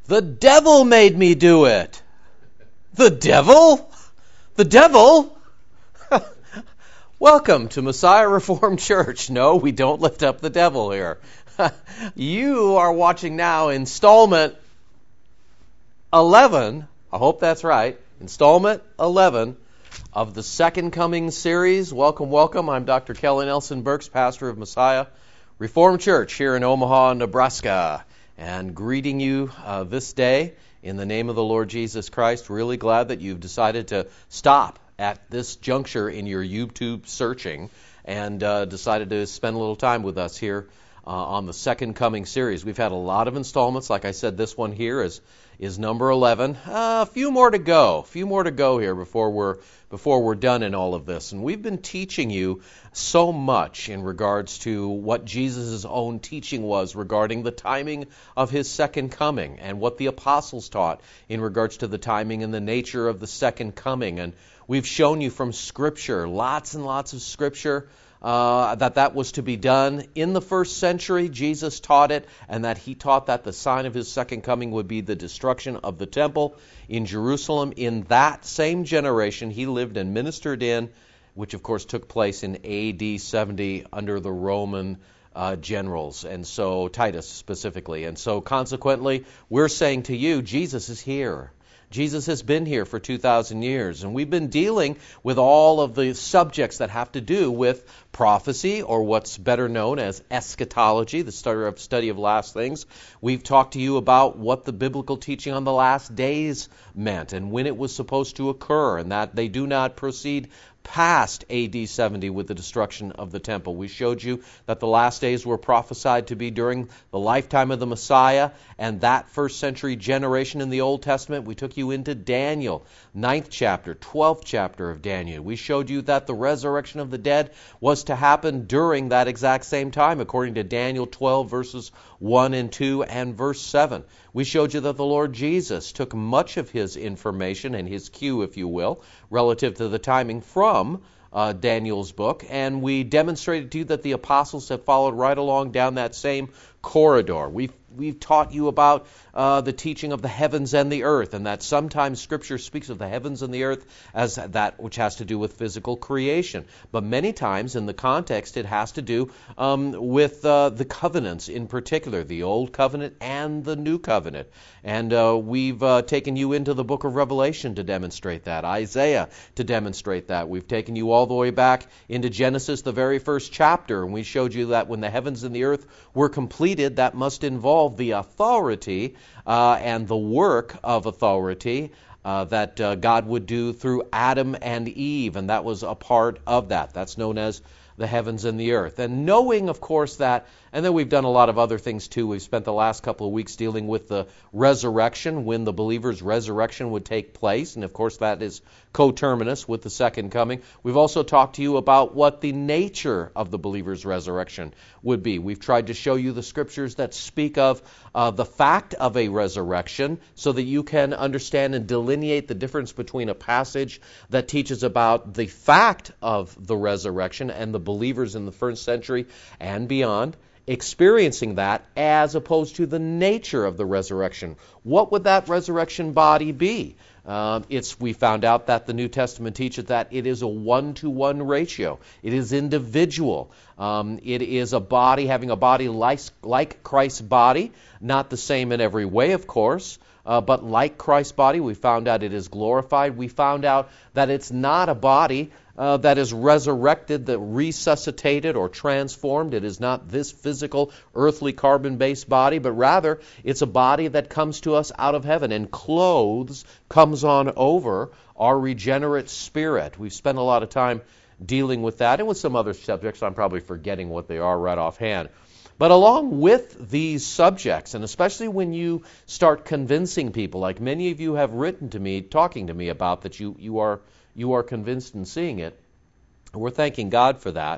The devil made me do it. The devil? The devil? Welcome to Messiah Reformed Church. No, we don't lift up the devil here. You are watching now installment 11, I hope that's right, installment 11 of the Second Coming series. Welcome, welcome. I'm Dr. Kelly Nelson Burks, pastor of Messiah Reformed Church here in Omaha, Nebraska. And greeting you this day in the name of the Lord Jesus Christ. Really glad that you've decided to stop at this juncture in your YouTube searching and decided to spend a little time with us here on the Second Coming series. We've had a lot of installments. Like I said, this one here is number 11. A few more to go here before we're done in all of this. And we've been teaching you so much in regards to what Jesus' own teaching was regarding the timing of his second coming and what the apostles taught in regards to the timing and the nature of the second coming. And we've shown you from Scripture, lots and lots of Scripture, that was to be done in the first century. Jesus taught it, and that he taught that the sign of his second coming would be the destruction of the temple in Jerusalem. In that same generation, he lived and ministered in, which of course took place in AD 70 under the Roman generals, and so Titus specifically. And so consequently, we're saying to you, Jesus is here. Jesus has been here for 2,000 years, and we've been dealing with all of the subjects that have to do with prophecy, or what's better known as eschatology, the study of last things. We've talked to you about what the biblical teaching on the last days meant and when it was supposed to occur, and that they do not proceed past AD 70 with the destruction of the temple. We showed you that the last days were prophesied to be during the lifetime of the Messiah and that first century generation in the Old Testament. We took you into Daniel, 9th chapter, 12th chapter of Daniel. We showed you that the resurrection of the dead was to happen during that exact same time, according to Daniel 12, verses 1 and 2 and verse 7. We showed you that the Lord Jesus took much of his information and his cue, if you will, relative to the timing from Daniel's book, and we demonstrated to you that the apostles have followed right along down that same corridor. We've taught you about the teaching of the heavens and the earth, and that sometimes Scripture speaks of the heavens and the earth as that which has to do with physical creation. But many times in the context it has to do with the covenants in particular, the Old Covenant and the New Covenant. And we've taken you into the book of Revelation to demonstrate that, Isaiah to demonstrate that. We've taken you all the way back into Genesis, the very first chapter, and we showed you that when the heavens and the earth were completed, that must involve the authority and the work of authority that God would do through Adam and Eve, and that was a part of that. That's known as the heavens and the earth. And knowing, of course, that, and then we've done a lot of other things too. We've spent the last couple of weeks dealing with the resurrection, when the believer's resurrection would take place, and of course that is coterminous with the second coming. We've also talked to you about what the nature of the believer's resurrection would be. We've tried to show you the Scriptures that speak of the fact of a resurrection, so that you can understand and delineate the difference between a passage that teaches about the fact of the resurrection and the believers in the first century and beyond experiencing that, as opposed to the nature of the resurrection. What would that resurrection body be? We found out that the New Testament teaches that it is a 1-to-1 ratio. It is individual. It is a body having a body like Christ's body, not the same in every way, of course, but like Christ's body. We found out it is glorified. We found out that it's not a body that is resurrected, that resuscitated or transformed. It is not this physical, earthly, carbon-based body, but rather it's a body that comes to us out of heaven and comes on over our regenerate spirit. We've spent a lot of time dealing with that and with some other subjects. I'm probably forgetting what they are right offhand. But along with these subjects, and especially when you start convincing people, like many of you have written to me, talking to me about that you are convinced and seeing it, we're thanking God for that.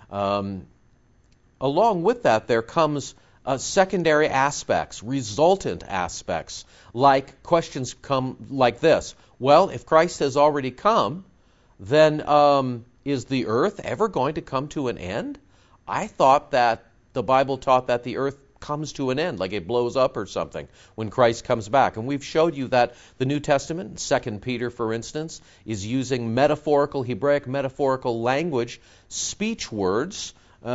Along with that, there comes secondary aspects, resultant aspects, like questions come like this. Well, if Christ has already come, then is the earth ever going to come to an end? I thought that the Bible taught that the earth comes to an end, like it blows up or something when Christ comes back. And we've showed you that the New Testament, 2 Peter, for instance, is using metaphorical, Hebraic metaphorical language, speech words,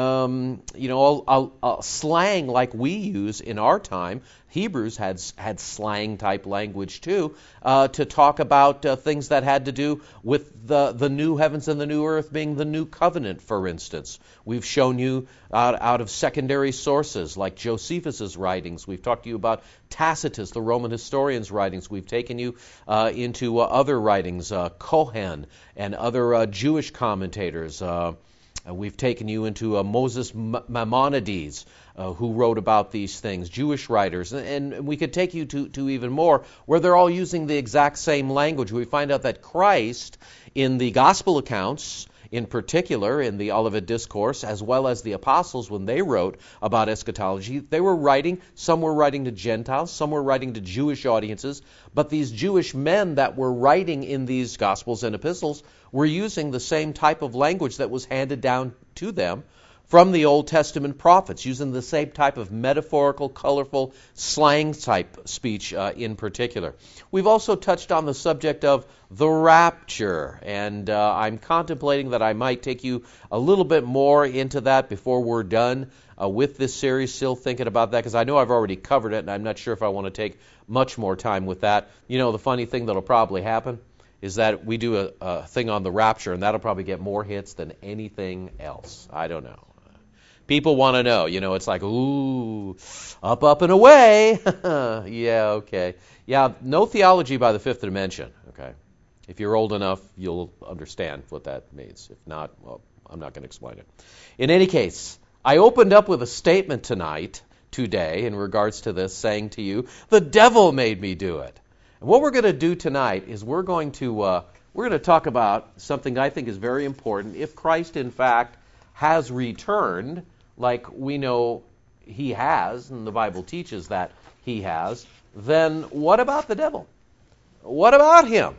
slang like we use in our time. Hebrews had slang-type language too, to talk about things that had to do with the new heavens and the new earth being the new covenant, for instance. We've shown you out of secondary sources like Josephus' writings. We've talked to you about Tacitus, the Roman historian's writings. We've taken you into other writings, Cohen and other Jewish commentators. We've taken you into Moses Maimonides, who wrote about these things, Jewish writers, and we could take you to even more, where they're all using the exact same language. We find out that Christ, in the gospel accounts, in particular in the Olivet Discourse, as well as the apostles when they wrote about eschatology, they were writing, some were writing to Gentiles, some were writing to Jewish audiences, but these Jewish men that were writing in these gospels and epistles were using the same type of language that was handed down to them from the Old Testament prophets, using the same type of metaphorical, colorful, slang-type speech in particular. We've also touched on the subject of the rapture, and I'm contemplating that I might take you a little bit more into that before we're done with this series. Still thinking about that, because I know I've already covered it, and I'm not sure if I want to take much more time with that. You know, the funny thing that'll probably happen is that we do a thing on the rapture, and that'll probably get more hits than anything else. I don't know. People want to know, it's like, ooh, up and away. Yeah, okay. Yeah, no theology by the fifth dimension, okay? If you're old enough, you'll understand what that means. If not, well, I'm not going to explain it. In any case, I opened up with a statement today, in regards to this, saying to you, the devil made me do it. And what we're going to do tonight is we're going to talk about something I think is very important. If Christ, in fact, has returned, like we know he has, and the Bible teaches that he has, then what about the devil? What about him?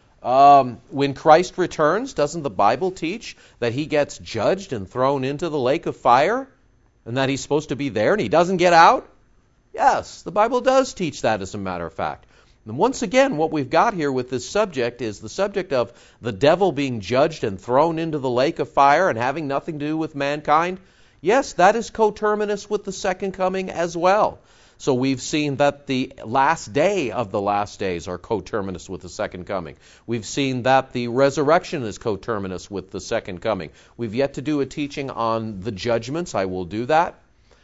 When Christ returns, doesn't the Bible teach that he gets judged and thrown into the lake of fire, and that he's supposed to be there and he doesn't get out? Yes, the Bible does teach that, as a matter of fact. And once again, what we've got here with this subject is the subject of the devil being judged and thrown into the lake of fire and having nothing to do with mankind. Yes, that is coterminous with the second coming as well. So we've seen that the last day of the last days are coterminous with the second coming. We've seen that the resurrection is coterminous with the second coming. We've yet to do a teaching on the judgments. I will do that.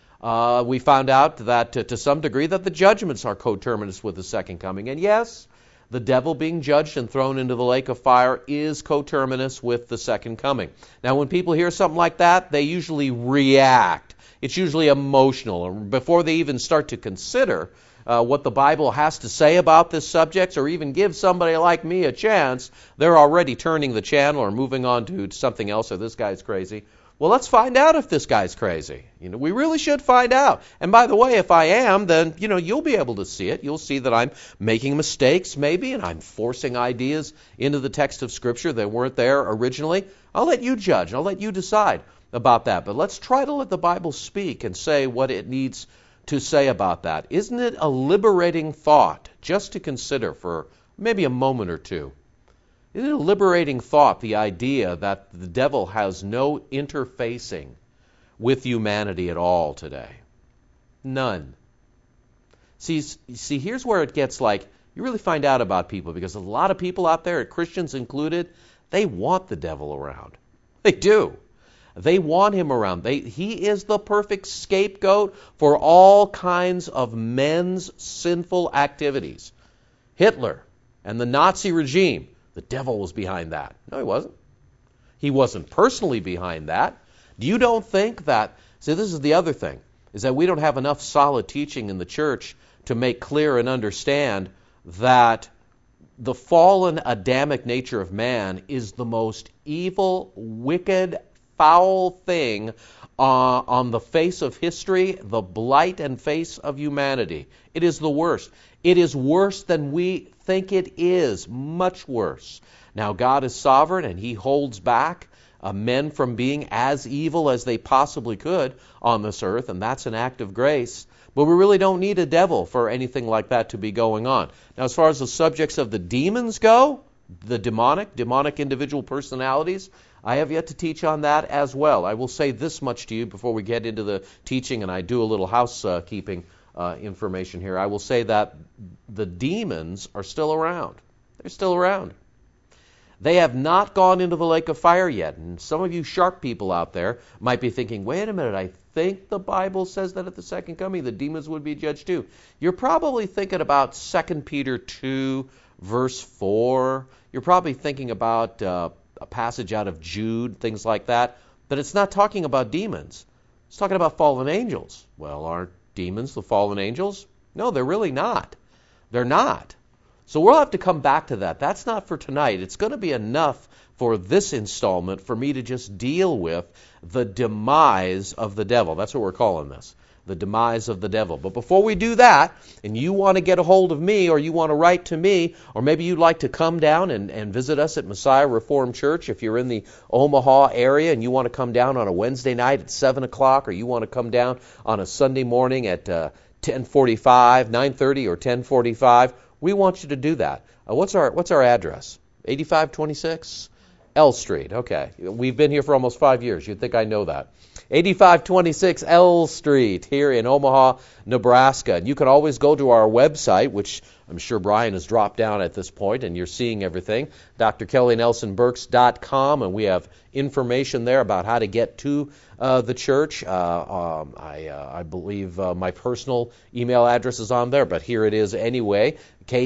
We found out that to some degree that the judgments are coterminous with the second coming. And yes, the devil being judged and thrown into the lake of fire is coterminous with the second coming. Now, when people hear something like that, they usually react. It's usually emotional. Before they even start to consider what the Bible has to say about this subject, or even give somebody like me a chance, they're already turning the channel or moving on to something else, or this guy's crazy. Well, let's find out if this guy's crazy. We really should find out. And by the way, if I am, then, you'll be able to see it. You'll see that I'm making mistakes, maybe, and I'm forcing ideas into the text of Scripture that weren't there originally. I'll let you judge. I'll let you decide about that. But let's try to let the Bible speak and say what it needs to say about that. Isn't it a liberating thought just to consider for maybe a moment or two? Isn't it a liberating thought, the idea that the devil has no interfacing with humanity at all today? None. See, here's where it gets like, you really find out about people, because a lot of people out there, Christians included, they want the devil around. They do. They want him around. He is the perfect scapegoat for all kinds of men's sinful activities. Hitler and the Nazi regime, the devil was behind that. No, he wasn't. He wasn't personally behind that. You don't think that... See, this is the other thing, is that we don't have enough solid teaching in the church to make clear and understand that the fallen Adamic nature of man is the most evil, wicked, foul thing on the face of history, the blight and face of humanity. It is the worst. It is worse than we think it is, much worse. Now, God is sovereign, and he holds back men from being as evil as they possibly could on this earth, and that's an act of grace. But we really don't need a devil for anything like that to be going on. Now, as far as the subjects of the demons go, the demonic individual personalities, I have yet to teach on that as well. I will say this much to you before we get into the teaching, and I do a little housekeeping information here. I will say that the demons are still around. They're still around. They have not gone into the lake of fire yet. And some of you sharp people out there might be thinking, wait a minute, I think the Bible says that at the second coming the demons would be judged too. You're probably thinking about 2 Peter 2, verse 4. You're probably thinking about a passage out of Jude, things like that. But it's not talking about demons. It's talking about fallen angels. Well, aren't demons the fallen angels? No, they're really not. They're not. So we'll have to come back to that. That's not for tonight. It's going to be enough for this installment for me to just deal with the demise of the devil. That's what we're calling this, the demise of the devil. But before we do that, and you want to get a hold of me, or you want to write to me, or maybe you'd like to come down and visit us at Messiah Reformed Church if you're in the Omaha area and you want to come down on a Wednesday night at 7 o'clock, or you want to come down on a Sunday morning at 10:45, 9:30, or 10:45, we want you to do that. What's our address? 8526 L Street. Okay. We've been here for almost 5 years. You'd think I know that. 8526 L Street here in Omaha, Nebraska. And you can always go to our website, which I'm sure Brian has dropped down at this point, and you're seeing everything, drkellynelsonburks.com, and we have information there about how to get to the church. I believe my personal email address is on there, but here it is anyway,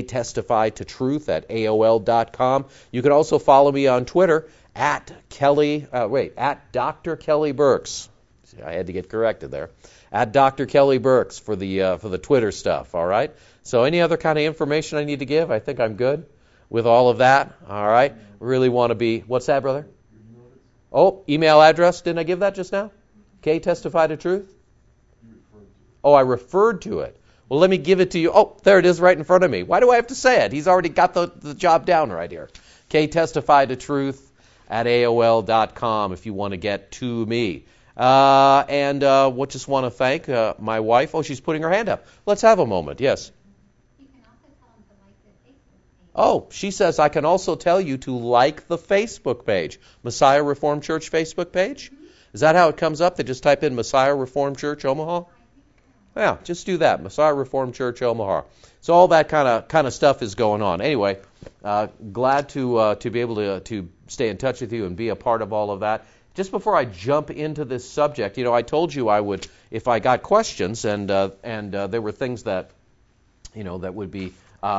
ktestifytotruth@aol.com. You can also follow me on Twitter at Dr. Kelly Burks. See, I had to get corrected there. At Dr. Kelly Burks for the Twitter stuff, all right? So any other kind of information I need to give? I think I'm good with all of that, all right? Really want to be, what's that, brother? Oh, email address, didn't I give that just now? ktestifytotruth? Oh, I referred to it. Well, let me give it to you. Oh, there it is right in front of me. Why do I have to say it? He's already got the job down right here. ktestifytotruth@aol.com if you want to get to me. Just want to thank my wife. Oh, she's putting her hand up. Let's have a moment. Yes. You can also tell them to like the Facebook page. Oh, she says I can also tell you to like the Facebook page. Messiah Reformed Church Facebook page? Mm-hmm. Is that how it comes up? They just type in Messiah Reformed Church Omaha? Yeah, just do that. Messiah Reformed Church Omaha. So all that kind of stuff is going on. Anyway, glad to be able to stay in touch with you and be a part of all of that. Just before I jump into this subject, I told you I would, if I got questions and there were things that, that would be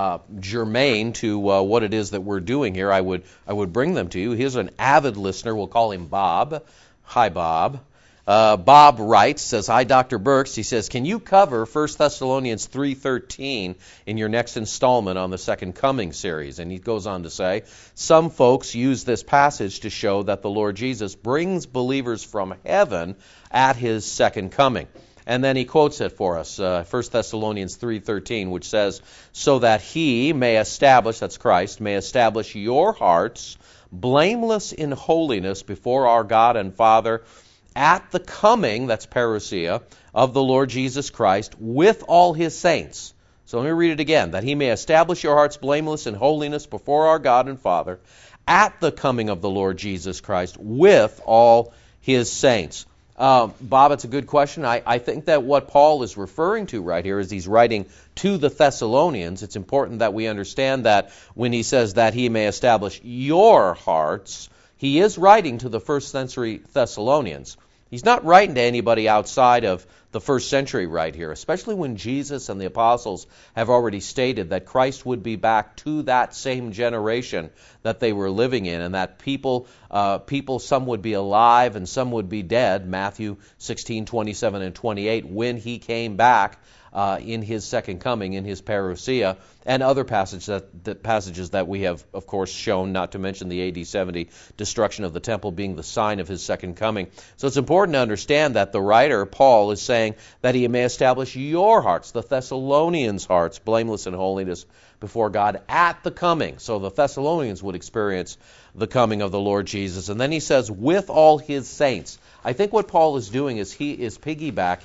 germane to what it is that we're doing here, I would bring them to you. Here's an avid listener. We'll call him Bob. Hi, Bob. Bob writes, says, hi, Dr. Burks. He says, can you cover 1 Thessalonians 3:13 in your next installment on the Second Coming series? And he goes on to say, some folks use this passage to show that the Lord Jesus brings believers from heaven at his second coming. And then he quotes it for us, 1 Thessalonians 3:13, which says, so that he may establish, that's Christ, may establish your hearts blameless in holiness before our God and Father at the coming, that's parousia, of the Lord Jesus Christ with all his saints. So let me read it again. That he may establish your hearts blameless in holiness before our God and Father at the coming of the Lord Jesus Christ with all his saints. Bob, it's a good question. I think that what Paul is referring to right here is he's writing to the Thessalonians. It's important that we understand that when he says that he may establish your hearts, he is writing to the first century Thessalonians. He's not writing to anybody outside of the first century right here, especially when Jesus and the apostles have already stated that Christ would be back to that same generation that they were living in, and that people, some would be alive and some would be dead, Matthew 16:27 and 28, when he came back in his second coming, in his parousia, and other passages that we have, of course, shown, not to mention the AD 70 destruction of the temple being the sign of his second coming. So it's important to understand that the writer, Paul, is saying that he may establish your hearts, the Thessalonians' hearts, blameless in holiness before God at the coming. So the Thessalonians would experience the coming of the Lord Jesus. And then he says, with all his saints. I think what Paul is doing is he is piggybacking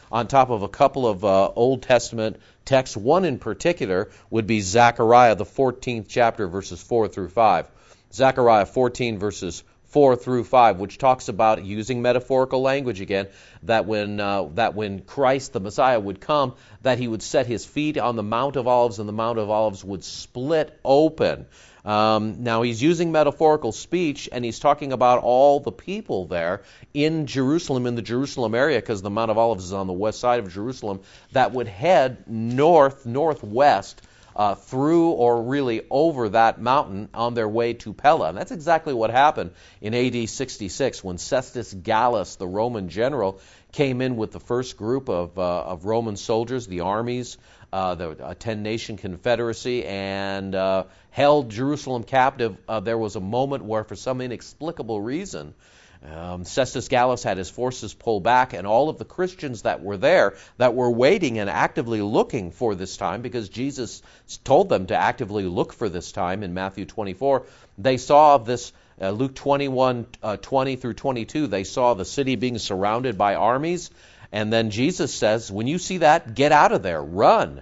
on top of a couple of Old Testament texts. One in particular would be Zechariah, the 14th chapter, verses 4 through 5. Zechariah 14, verses 4 through 5, which talks about, using metaphorical language again, that when Christ, the Messiah, would come, that he would set his feet on the Mount of Olives, and the Mount of Olives would split open. Now, he's using metaphorical speech, and he's talking about all the people there in Jerusalem, in the Jerusalem area, because the Mount of Olives is on the west side of Jerusalem, that would head northwest, through or really over that mountain on their way to Pella. And that's exactly what happened in AD 66 when Cestus Gallus, the Roman general, came in with the first group of Roman soldiers, the armies, the 10-nation confederacy, and held Jerusalem captive. There was a moment where, for some inexplicable reason, Cestus Gallus had his forces pull back, and all of the Christians that were there, that were waiting and actively looking for this time, because Jesus told them to actively look for this time in Matthew 24, they saw this, Luke 21, 20 through 22, they saw the city being surrounded by armies, and then Jesus says, when you see that, get out of there, run.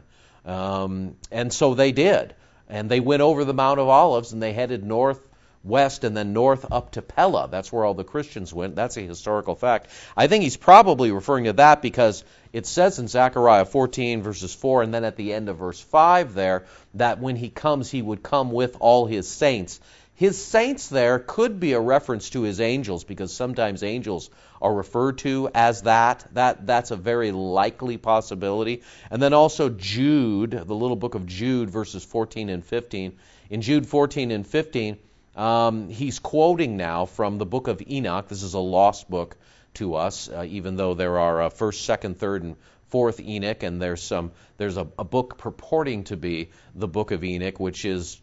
And so they did, and they went over the Mount of Olives, and they headed northwest and then north up to Pella. That's where all the Christians went. That's a historical fact. I think he's probably referring to that because it says in Zechariah 14, verses 4, and then at the end of verse 5 there, that when he comes, he would come with all his saints. His saints there could be a reference to his angels, because sometimes angels are referred to as that. That's a very likely possibility. And then also Jude, the little book of Jude, verses 14 and 15. In Jude 14 and 15, he's quoting now from the book of Enoch. This is a lost book to us, even though there are 1st, 2nd, 3rd, and 4th Enoch, and there's a book purporting to be the book of Enoch, which is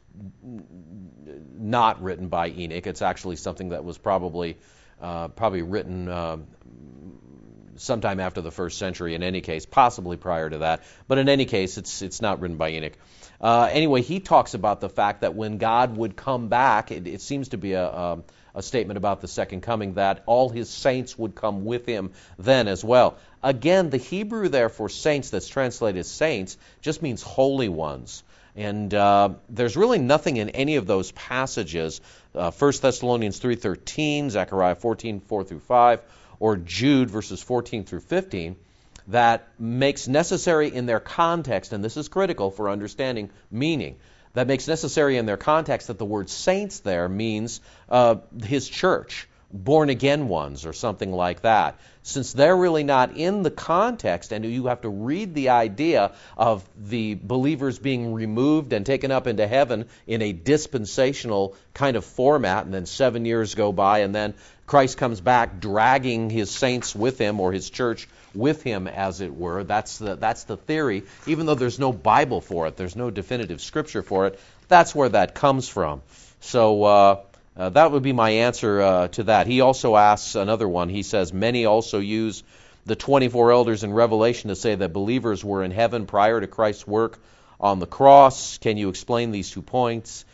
not written by Enoch. It's actually something that was probably written sometime after the 1st century. In any case, possibly prior to that, but in any case, it's not written by Enoch. Anyway, he talks about the fact that when God would come back, it seems to be a statement about the second coming, that all his saints would come with him then as well. Again, the Hebrew there for saints that's translated saints just means holy ones. And there's really nothing in any of those passages, 1 Thessalonians 3:13, Zechariah 14, 4 through 5, or Jude verses 14 through 15, that makes necessary in their context, and this is critical for understanding meaning, that makes necessary in their context that the word saints there means his church, born-again ones, or something like that. Since they're really not in the context, and you have to read the idea of the believers being removed and taken up into heaven in a dispensational kind of format, and then 7 years go by, and then Christ comes back dragging his saints with him, or his church with him, as it were. That's the theory. Even though there's no Bible for it, there's no definitive scripture for it, that's where that comes from. So that would be my answer to that. He also asks another one. He says, many also use the 24 elders in Revelation to say that believers were in heaven prior to Christ's work on the cross. Can you explain these 2 points?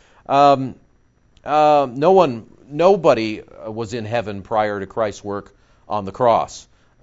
Nobody was in heaven prior to Christ's work on the cross.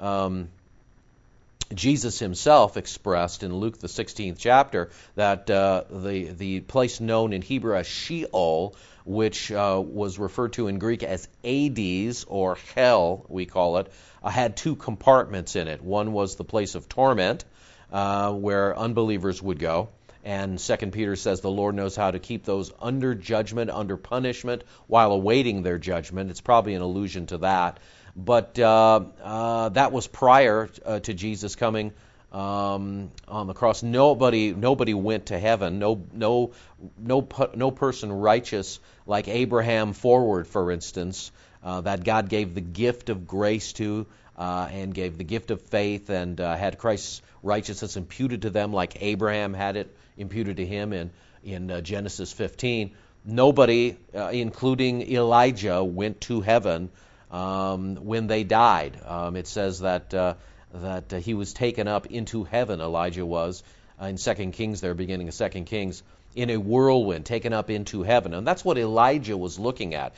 Jesus himself expressed in Luke the 16th chapter that the place known in Hebrew as Sheol, which was referred to in Greek as Hades, or hell, we call it, had 2 compartments in it. One was the place of torment, where unbelievers would go. And 2 Peter says the Lord knows how to keep those under judgment, under punishment, while awaiting their judgment. It's probably an allusion to that. But that was prior to Jesus coming on the cross. Nobody went to heaven. No person righteous like Abraham forward, for instance, that God gave the gift of grace to, and gave the gift of faith, and had Christ's righteousness imputed to them like Abraham had it imputed to him in Genesis 15. Nobody, including Elijah, went to heaven when they died. It says that he was taken up into heaven, Elijah was, in 2 Kings there, beginning of 2 Kings, in a whirlwind, taken up into heaven. And that's what Elijah was looking at.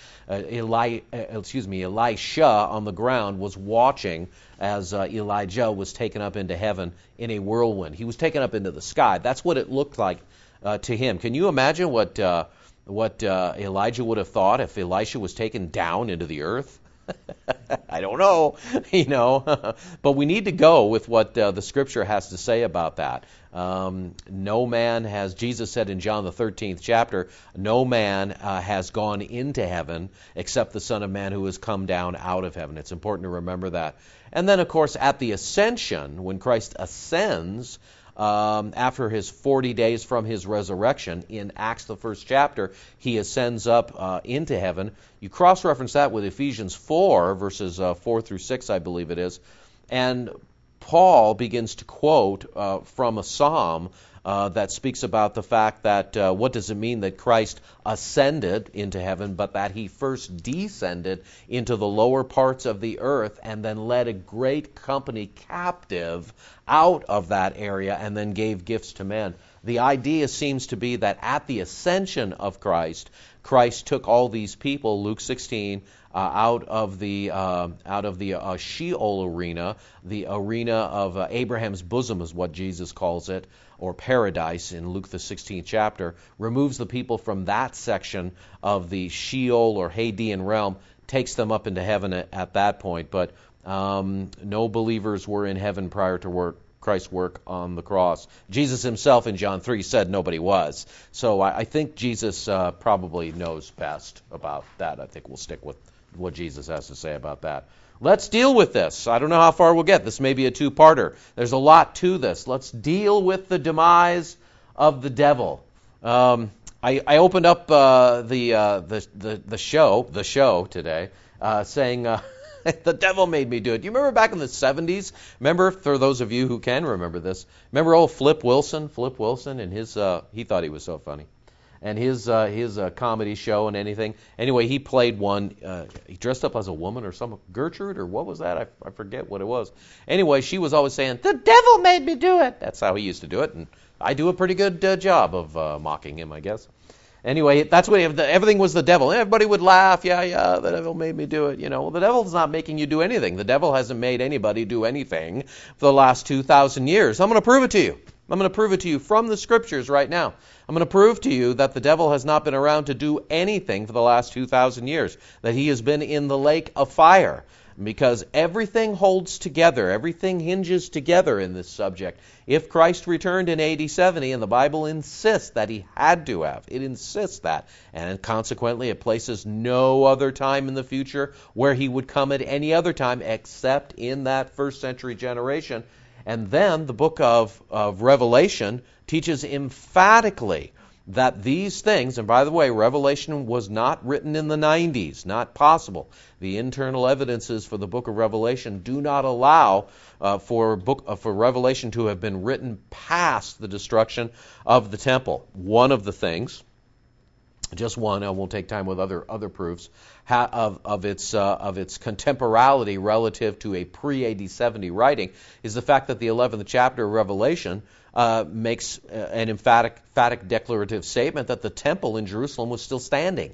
Elisha on the ground was watching as Elijah was taken up into heaven in a whirlwind. He was taken up into the sky. That's what it looked like to him. Can you imagine what Elijah would have thought if Elisha was taken down into the earth? I don't know, but we need to go with what the Scripture has to say about that. No man has, Jesus said in John the 13th chapter, no man has gone into heaven except the Son of Man who has come down out of heaven. It's important to remember that. And then, of course, at the ascension, when Christ ascends, after his 40 days from his resurrection, in Acts the first chapter, he ascends up into heaven. You cross-reference that with Ephesians 4, verses 4 through 6, I believe it is, and Paul begins to quote from a psalm that speaks about the fact that what does it mean that Christ ascended into heaven, but that he first descended into the lower parts of the earth and then led a great company captive out of that area and then gave gifts to men. The idea seems to be that at the ascension of Christ, Christ took all these people, Luke 16, out of the Sheol arena, the arena of Abraham's bosom is what Jesus calls it, or paradise in Luke the 16th chapter, removes the people from that section of the Sheol or Hadean realm, takes them up into heaven at that point. But no believers were in heaven prior to Christ's work on the cross. Jesus himself in John 3 said nobody was. So I think Jesus probably knows best about that. I think we'll stick with what Jesus has to say about that. Let's deal with this. I don't know how far we'll get. This may be a two-parter. There's a lot to this. Let's deal with the demise of the devil. I opened up the show today saying the devil made me do it. Do you remember back in the 70s? Remember, for those of you who can remember this, remember old Flip Wilson? Flip Wilson and his he thought he was so funny. And his comedy show and anything. Anyway, he played one. He dressed up as a woman or some Gertrude or what was that? I forget what it was. Anyway, she was always saying, "The devil made me do it." That's how he used to do it, and I do a pretty good job of mocking him, I guess. Anyway, that's what everything was the devil. Everybody would laugh. Yeah, the devil made me do it. Well, the devil's not making you do anything. The devil hasn't made anybody do anything for the last 2,000 years. I'm going to prove it to you. I'm going to prove it to you from the Scriptures right now. I'm going to prove to you that the devil has not been around to do anything for the last 2,000 years, that he has been in the lake of fire, because everything holds together, everything hinges together in this subject. If Christ returned in AD 70, and the Bible insists that he had to have, it insists that, and consequently it places no other time in the future where he would come at any other time except in that first century generation. And then the book of Revelation teaches emphatically that these things, and by the way, Revelation was not written in the 90s, not possible. The internal evidences for the book of Revelation do not allow for Revelation to have been written past the destruction of the temple. One of the things, just one, I won't take time with other proofs, of its contemporality relative to a pre-AD 70 writing is the fact that the 11th chapter of Revelation makes an emphatic declarative statement that the temple in Jerusalem was still standing.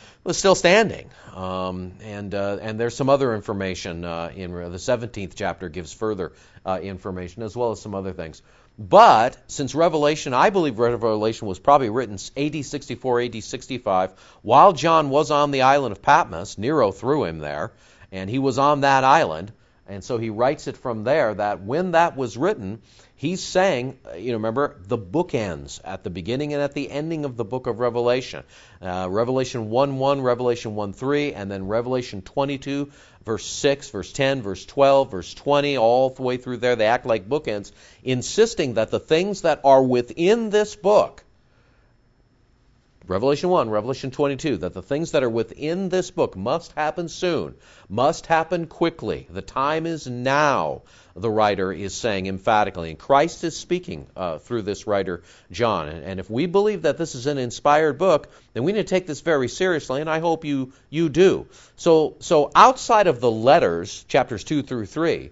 And there's some other information in the 17th chapter gives further information, as well as some other things. But since Revelation, I believe Revelation was probably written AD 64, AD 65, while John was on the island of Patmos, Nero threw him there, and he was on that island, and so he writes it from there that when that was written, he's saying, remember, the bookends at the beginning and at the ending of the book of Revelation. Revelation 1:1, Revelation 1:3, and then Revelation 22, verse 6, verse 10, verse 12, verse 20, all the way through there. They act like bookends, insisting that the things that are within this book, Revelation 1, Revelation 22, that the things that are within this book must happen soon, must happen quickly. The time is now, the writer is saying emphatically. And Christ is speaking through this writer, John. And if we believe that this is an inspired book, then we need to take this very seriously, and I hope you do. So outside of the letters, chapters 2 through 3,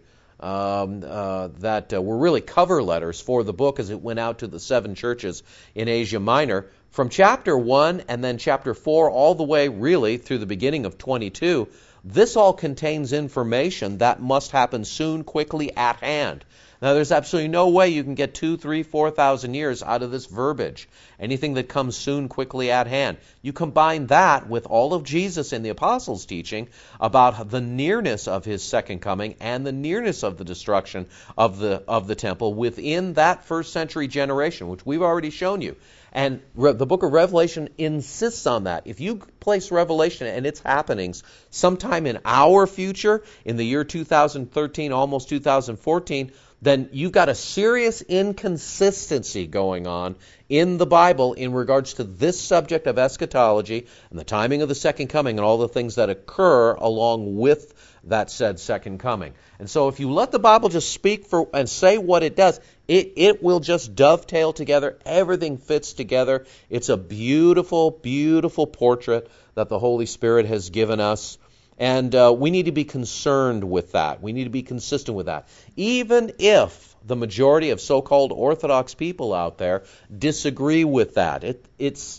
that were really cover letters for the book as it went out to the 7 churches in Asia Minor. From chapter 1 and then chapter 4 all the way really through the beginning of 22, this all contains information that must happen soon, quickly, at hand. Now, there's absolutely no way you can get 2,000, 3,000, 4,000 years out of this verbiage. Anything that comes soon, quickly, at hand. You combine that with all of Jesus and the apostles' teaching about the nearness of his second coming and the nearness of the destruction of the temple within that first century generation, which we've already shown you. And the book of Revelation insists on that. If you place Revelation and its happenings sometime in our future, in the year 2013, almost 2014, then you've got a serious inconsistency going on in the Bible in regards to this subject of eschatology and the timing of the second coming and all the things that occur along with that said second coming. And so if you let the Bible just speak for and say what it does, it will just dovetail together. Everything fits together. It's a beautiful, beautiful portrait that the Holy Spirit has given us. And we need to be concerned with that. We need to be consistent with that. Even if the majority of so-called Orthodox people out there disagree with that. It's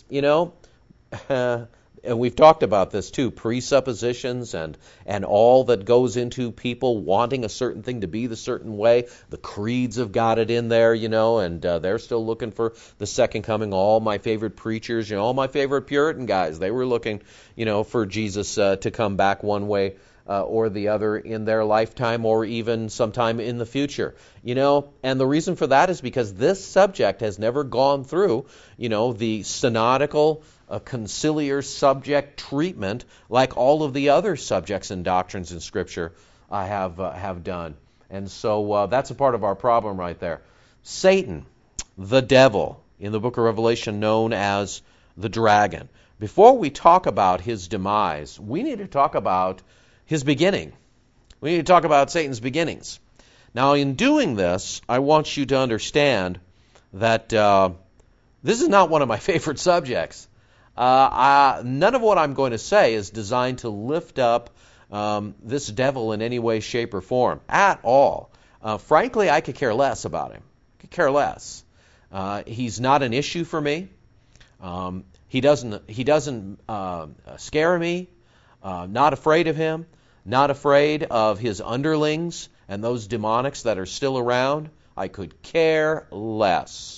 and we've talked about this too, presuppositions and all that goes into people wanting a certain thing to be the certain way. The creeds have got it in there, and they're still looking for the second coming. All my favorite preachers, all my favorite Puritan guys, they were looking, for Jesus to come back one way or the other in their lifetime or even sometime in the future. And the reason for that is because this subject has never gone through, the synodical conciliar subject treatment like all of the other subjects and doctrines in Scripture have done. And so that's a part of our problem right there. Satan, the devil, in the book of Revelation known as the dragon. Before we talk about his demise, we need to talk about his beginning. We need to talk about Satan's beginnings. Now, in doing this, I want you to understand that this is not one of my favorite subjects. None of what I'm going to say is designed to lift up this devil in any way, shape, or form at all. Frankly, I could care less about him. I could care less. He's not an issue for me. He doesn't scare me. Not afraid of him. Not afraid of his underlings and those demonics that are still around. I could care less.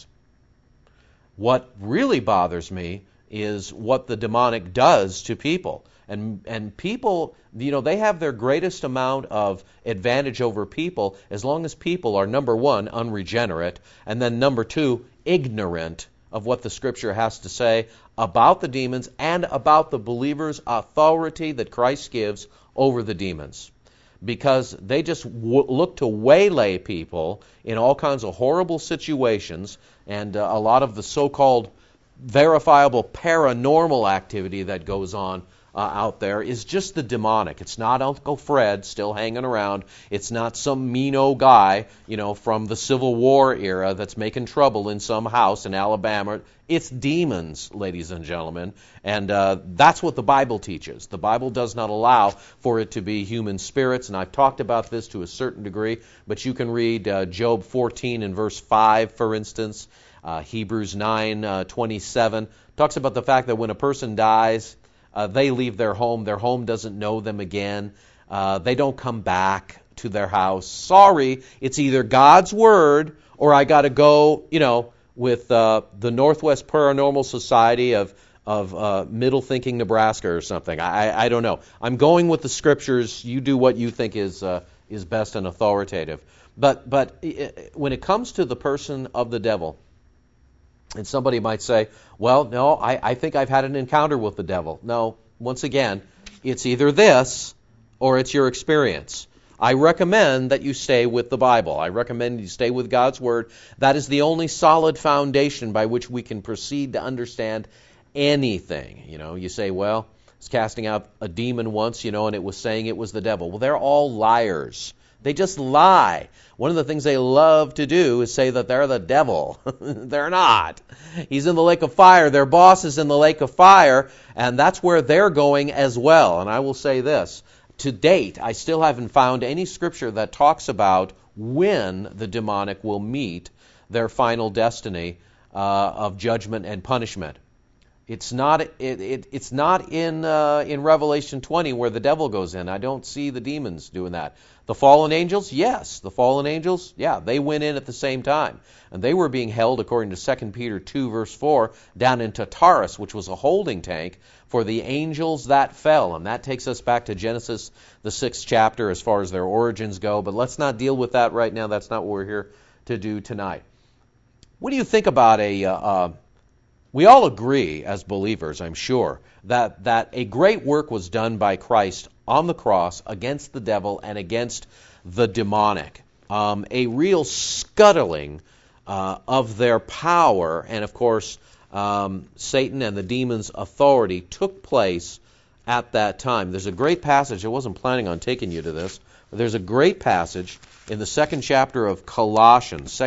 What really bothers me is what the demonic does to people. And people, they have their greatest amount of advantage over people as long as people are, number one, unregenerate, and then number two, ignorant of what the Scripture has to say about the demons and about the believer's authority that Christ gives over the demons. Because they just look to waylay people in all kinds of horrible situations, and a lot of the so-called verifiable paranormal activity that goes on out there is just the demonic. It's not Uncle Fred still hanging around. It's not some mean old guy, from the Civil War era that's making trouble in some house in Alabama. It's demons, ladies and gentlemen, and that's what the Bible teaches. The Bible does not allow for it to be human spirits, and I've talked about this to a certain degree, but you can read Job 14 and verse 5, for instance. Hebrews 9:27 talks about the fact that when a person dies, they leave their home. Their home doesn't know them again. They don't come back to their house. Sorry, it's either God's Word or I got to go, with the Northwest Paranormal Society of Middle Thinking, Nebraska or something. I don't know. I'm going with the Scriptures. You do what you think is best and authoritative. But when it comes to the person of the devil, and somebody might say, well, no, I think I've had an encounter with the devil. No, once again, it's either this or it's your experience. I recommend that you stay with the Bible. I recommend you stay with God's Word. That is the only solid foundation by which we can proceed to understand anything. You say, well, I was casting out a demon once, and it was saying it was the devil. Well, they're all liars. They just lie. One of the things they love to do is say that they're the devil. They're not. He's in the lake of fire. Their boss is in the lake of fire, and that's where they're going as well. And I will say this. to date, I still haven't found any scripture that talks about when the demonic will meet their final destiny of judgment and punishment. It's not in Revelation 20 where the devil goes in. I don't see the demons doing that. The fallen angels, yes. The fallen angels, yeah, they went in at the same time. And they were being held, according to 2 Peter 2, verse 4, down in Tartarus, which was a holding tank for the angels that fell. And that takes us back to Genesis, the 6th chapter, as far as their origins go. But let's not deal with that right now. That's not what we're here to do tonight. What do you think about we all agree as believers, I'm sure, that a great work was done by Christ on the cross against the devil and against the demonic. A real scuttling of their power, and of course, Satan and the demon's authority took place at that time. There's a great passage, I wasn't planning on taking you to this, but there's a great passage in the 2nd chapter of Colossians,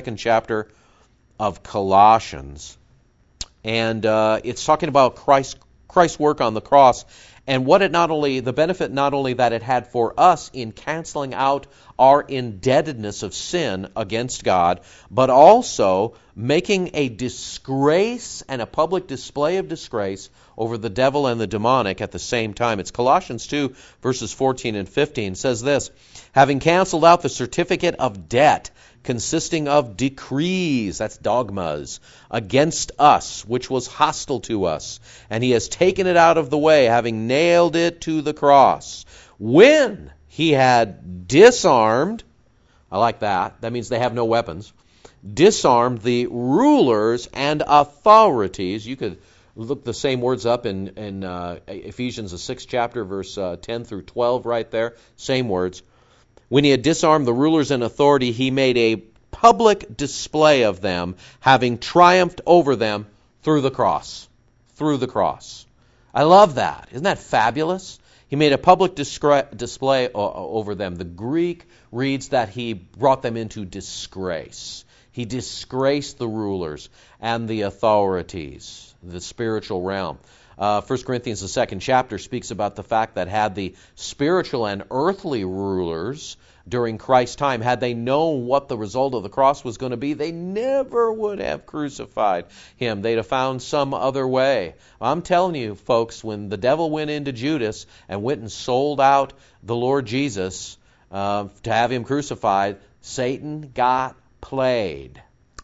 and it's talking about Christ's work on the cross, and what the benefit not only that it had for us in canceling out our indebtedness of sin against God, but also making a disgrace and a public display of disgrace over the devil and the demonic at the same time. It's Colossians 2, verses 14 and 15. It says this, having canceled out the certificate of debt consisting of decrees, that's dogmas, against us, which was hostile to us. And he has taken it out of the way, having nailed it to the cross. When he had disarmed, I like that, that means they have no weapons, disarmed the rulers and authorities. You could look the same words up in Ephesians, the 6th chapter, verse 10 through 12 right there, same words. When he had disarmed the rulers and authority, he made a public display of them, having triumphed over them through the cross. Through the cross. I love that. Isn't that fabulous? He made a public display over them. The Greek reads that he brought them into disgrace. He disgraced the rulers and the authorities, the spiritual realm. 1 Corinthians, the 2nd chapter, speaks about the fact that had the spiritual and earthly rulers during Christ's time, had they known what the result of the cross was going to be, they never would have crucified him. They'd have found some other way. I'm telling you, folks, when the devil went into Judas and went and sold out the Lord Jesus to have him crucified, Satan got played.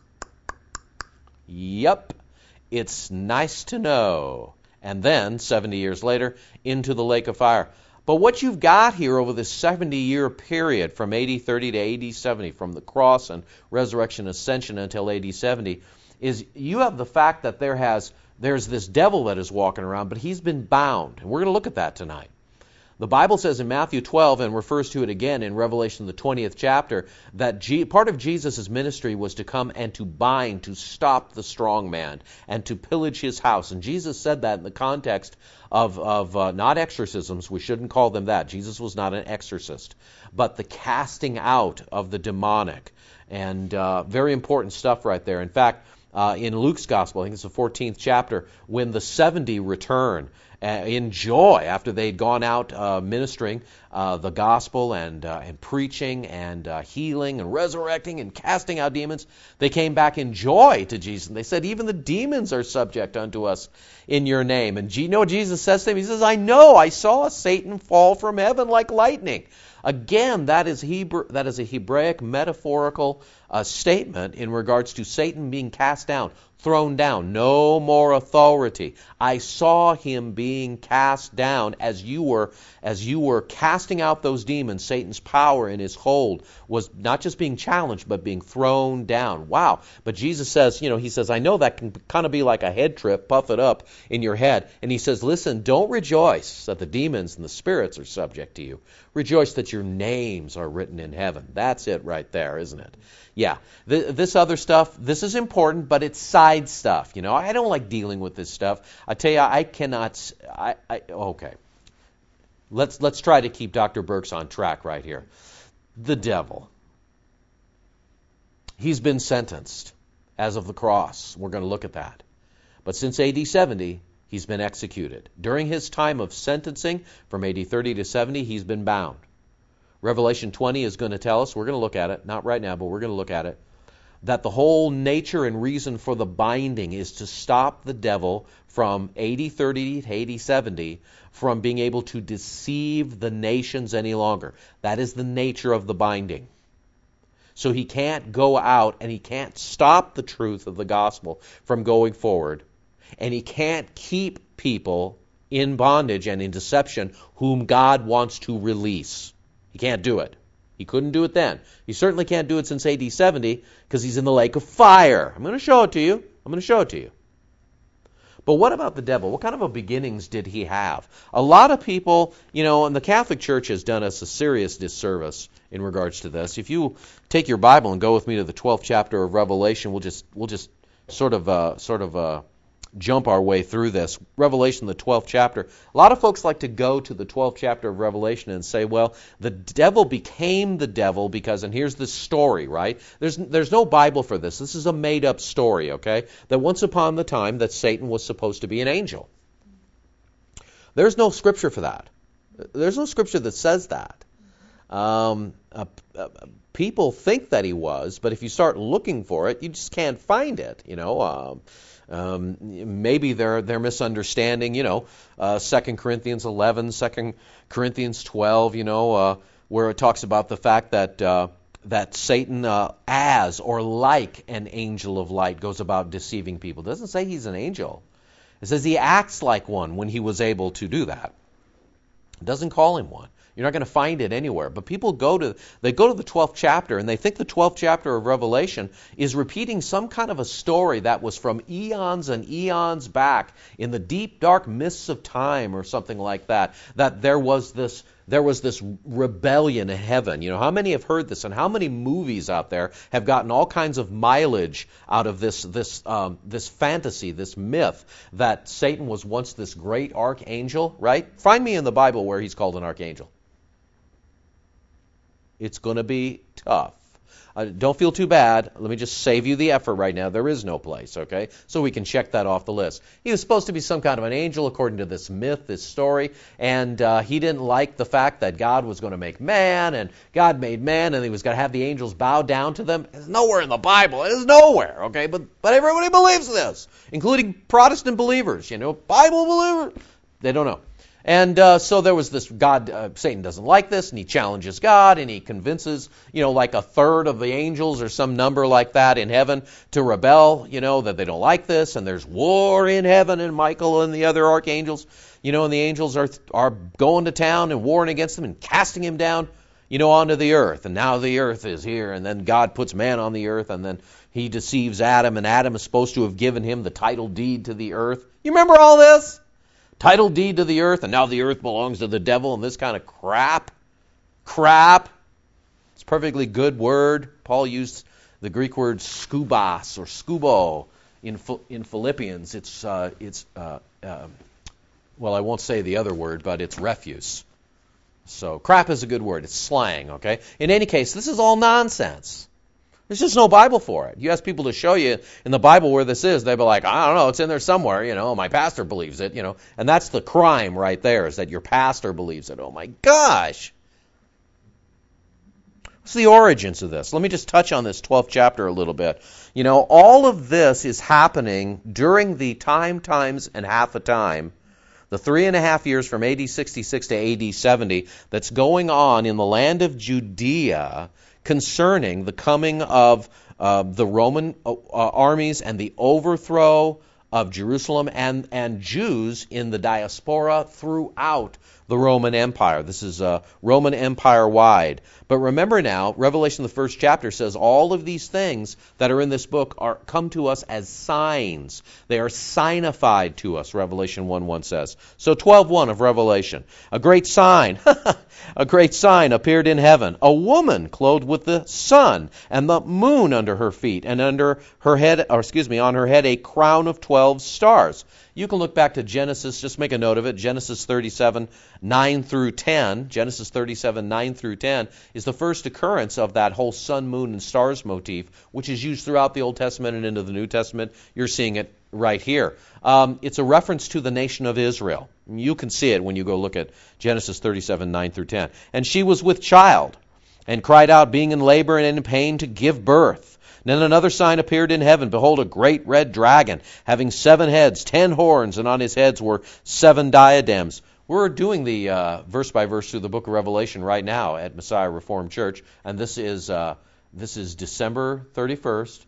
Yep, it's nice to know. And then, 70 years later, into the lake of fire. But what you've got here over this 70-year period from AD 30 to AD 70, from the cross and resurrection ascension until AD 70, is you have the fact that there's this devil that is walking around, but he's been bound. And we're going to look at that tonight. The Bible says in Matthew 12, and refers to it again in Revelation, the 20th chapter, that part of Jesus' ministry was to come and to bind, to stop the strong man, and to pillage his house. And Jesus said that in the context of not exorcisms. We shouldn't call them that. Jesus was not an exorcist. But the casting out of the demonic. And very important stuff right there. In fact, in Luke's Gospel, I think it's the 14th chapter, when the 70 return, in joy after they'd gone out ministering the gospel and preaching and healing and resurrecting and casting out demons, they came back in joy to Jesus. And they said, even the demons are subject unto us in your name. And you know what Jesus says to them? He says, I know, I saw Satan fall from heaven like lightning. Again, that is a Hebraic metaphorical statement in regards to Satan being cast down, thrown down, no more authority. I saw him being cast down as you were casting out those demons. Satan's power in his hold was not just being challenged, but being thrown down. Wow. But Jesus says, he says, I know that can kind of be like a head trip, puff it up in your head. And he says, listen, don't rejoice that the demons and the spirits are subject to you. Rejoice that your names are written in heaven. That's it right there, isn't it? Yeah. This other stuff, this is important, but it's side stuff. I don't like dealing with this stuff. I tell you, I cannot. Okay. Let's try to keep Dr. Burks on track right here. The devil. He's been sentenced as of the cross. We're going to look at that. But since AD 70, he's been executed. During his time of sentencing, from AD 30 to 70, he's been bound. Revelation 20 is going to tell us, we're going to look at it, not right now, but we're going to look at it, that the whole nature and reason for the binding is to stop the devil from AD 30 to AD 70 from being able to deceive the nations any longer. That is the nature of the binding. So he can't go out and he can't stop the truth of the gospel from going forward. And he can't keep people in bondage and in deception whom God wants to release. He can't do it. He couldn't do it then. He certainly can't do it since AD 70 because he's in the lake of fire. I'm going to show it to you. But what about the devil? What kind of a beginnings did he have? A lot of people, and the Catholic Church has done us a serious disservice in regards to this. If you take your Bible and go with me to the 12th chapter of Revelation, we'll just sort of jump our way through this. Revelation, the 12th chapter. A lot of folks like to go to the 12th chapter of Revelation and say, well, the devil became the devil because, and here's the story, right? There's no Bible for this. This is a made-up story, okay? That once upon the time that Satan was supposed to be an angel. There's no scripture for that. There's no scripture that says that. People think that he was, but if you start looking for it, you just can't find it, maybe they're misunderstanding, 2 Corinthians 11, 2 Corinthians 12, where it talks about the fact that Satan, as or like an angel of light, goes about deceiving people. It doesn't say he's an angel. It says he acts like one when he was able to do that. It doesn't call him one. You're not going to find it anywhere. But people go to the 12th chapter, and they think the 12th chapter of Revelation is repeating some kind of a story that was from eons and eons back in the deep, dark mists of time or something like that, that there was this rebellion in heaven. How many have heard this, and how many movies out there have gotten all kinds of mileage out of this fantasy, this myth that Satan was once this great archangel, right? Find me in the Bible where he's called an archangel. It's going to be tough. Don't feel too bad. Let me just save you the effort right now. There is no place, okay? So we can check that off the list. He was supposed to be some kind of an angel according to this myth, this story, and he didn't like the fact that God was going to make man, and God made man, and he was going to have the angels bow down to them. It's nowhere in the Bible. It is nowhere, okay? But everybody believes this, including Protestant believers, Bible believers. They don't know. And so there was this Satan doesn't like this, and he challenges God, and he convinces, like a third of the angels or some number like that in heaven to rebel, that they don't like this, and there's war in heaven, and Michael and the other archangels, and the angels are going to town and warring against him and casting him down, onto the earth. And now the earth is here, and then God puts man on the earth, and then he deceives Adam, and Adam is supposed to have given him the title deed to the earth. You remember all this? Title deed to the earth, and now the earth belongs to the devil, and this kind of crap. It's a perfectly good word. Paul used the Greek word skubos or skubo in Philippians. Well, I won't say the other word, but it's refuse. So crap is a good word. It's slang, okay? In any case, this is all nonsense. There's just no Bible for it. You ask people to show you in the Bible where this is, they'll be like, I don't know, it's in there somewhere, my pastor believes it, And that's the crime right there, is that your pastor believes it. Oh my gosh. What's the origins of this? Let me just touch on this 12th chapter a little bit. All of this is happening during the times, and half a time, the 3.5 years from AD 66 to AD 70, that's going on in the land of Judea, concerning the coming of the Roman armies and the overthrow of Jerusalem and Jews in the diaspora throughout the Roman Empire. This is Roman Empire wide. But remember now, Revelation, the first chapter, says all of these things that are in this book come to us as signs. They are signified to us, Revelation 1:1 says. So 12:1 of Revelation. A great sign appeared in heaven. A woman clothed with the sun and the moon under her feet, and under her head, on her head a crown of 12 stars. You can look back to Genesis, just make a note of it. Genesis 37, 9 through 10. Genesis 37, 9 through 10 is the first occurrence of that whole sun, moon, and stars motif, which is used throughout the Old Testament and into the New Testament. You're seeing it right here. It's a reference to the nation of Israel. You can see it when you go look at Genesis 37, 9 through 10. And she was with child and cried out, being in labor and in pain to give birth. Then another sign appeared in heaven. Behold, a great red dragon, having 7 heads, 10 horns, and on his heads were 7 diadems. We're doing the verse by verse through the book of Revelation right now at Messiah Reformed Church, and this is December 31st,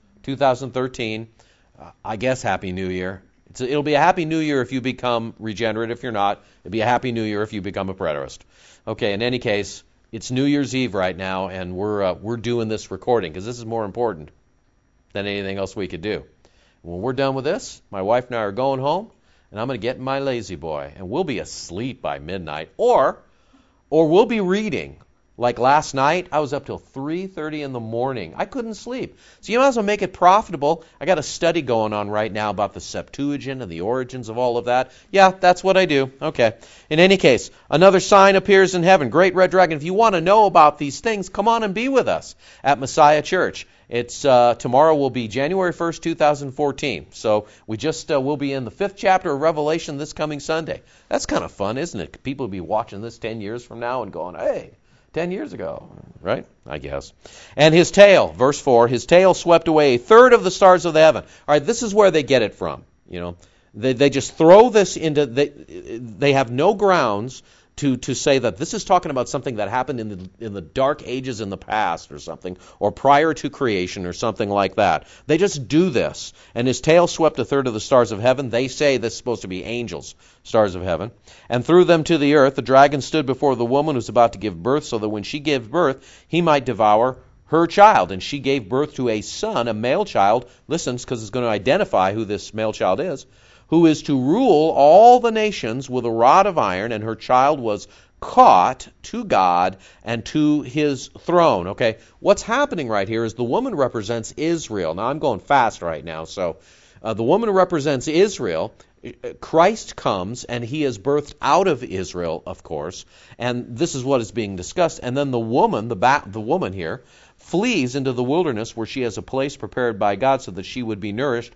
2013. I guess Happy New Year. It'll be a Happy New Year if you become regenerate. If you're not, it'll be a Happy New Year if you become a preterist. Okay, in any case, it's New Year's Eve right now, and we're doing this recording because this is more important than anything else we could do. When we're done with this, my wife and I are going home, and I'm going to get in my lazy boy, and we'll be asleep by midnight, or we'll be reading. Like last night, I was up till 3:30 in the morning. I couldn't sleep. So you might as well make it profitable. I got a study going on right now about the Septuagint and the origins of all of that. Yeah, that's what I do. Okay. In any case, another sign appears in heaven, great red dragon. If you want to know about these things, come on and be with us at Messiah Church. It's tomorrow will be January 1st, 2014. So we'll be in the 5th chapter of Revelation this coming Sunday. That's kind of fun, isn't it? People will be watching this 10 years from now and going, hey, 10 years ago, right? I guess. And his tail, verse 4, his tail swept away 1/3 of the stars of the heaven. All right, this is where they get it from. You know, they just throw this into, they have no grounds to say that this is talking about something that happened in the dark ages in the past or something, or prior to creation or something like that. They just do this. And his tail swept 1/3 of the stars of heaven. They say this is supposed to be angels, stars of heaven, and threw them to the earth. The dragon stood before the woman who's about to give birth, so that when she gives birth, he might devour her child. And she gave birth to a son, a male child. Listens, because it's going to identify who this male child is, who is to rule all the nations with a rod of iron, and her child was caught to God and to his throne. Okay, what's happening right here is the woman represents Israel. Now, I'm going fast right now, so the woman represents Israel. Christ comes, and he is birthed out of Israel, of course, and this is what is being discussed. And then the woman, the woman here, flees into the wilderness where she has a place prepared by God so that she would be nourished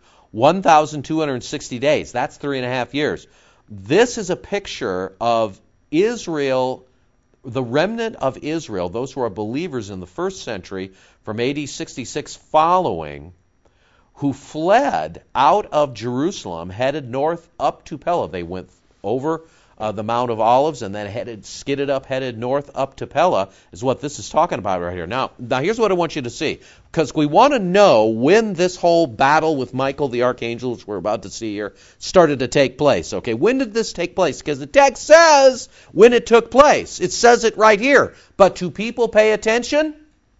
1,260 days. That's 3.5 years. This is a picture of Israel, the remnant of Israel, those who are believers in the first century from AD 66 following, who fled out of Jerusalem, headed north up to Pella. They went over the Mount of Olives and then headed north up to Pella, is what this is talking about right here. Now here's what I want you to see, because we want to know when this whole battle with Michael the archangel, which we're about to see here, started to take place. Okay, when did this take place? Because the text says when it took place. It says it right here. But do people pay attention?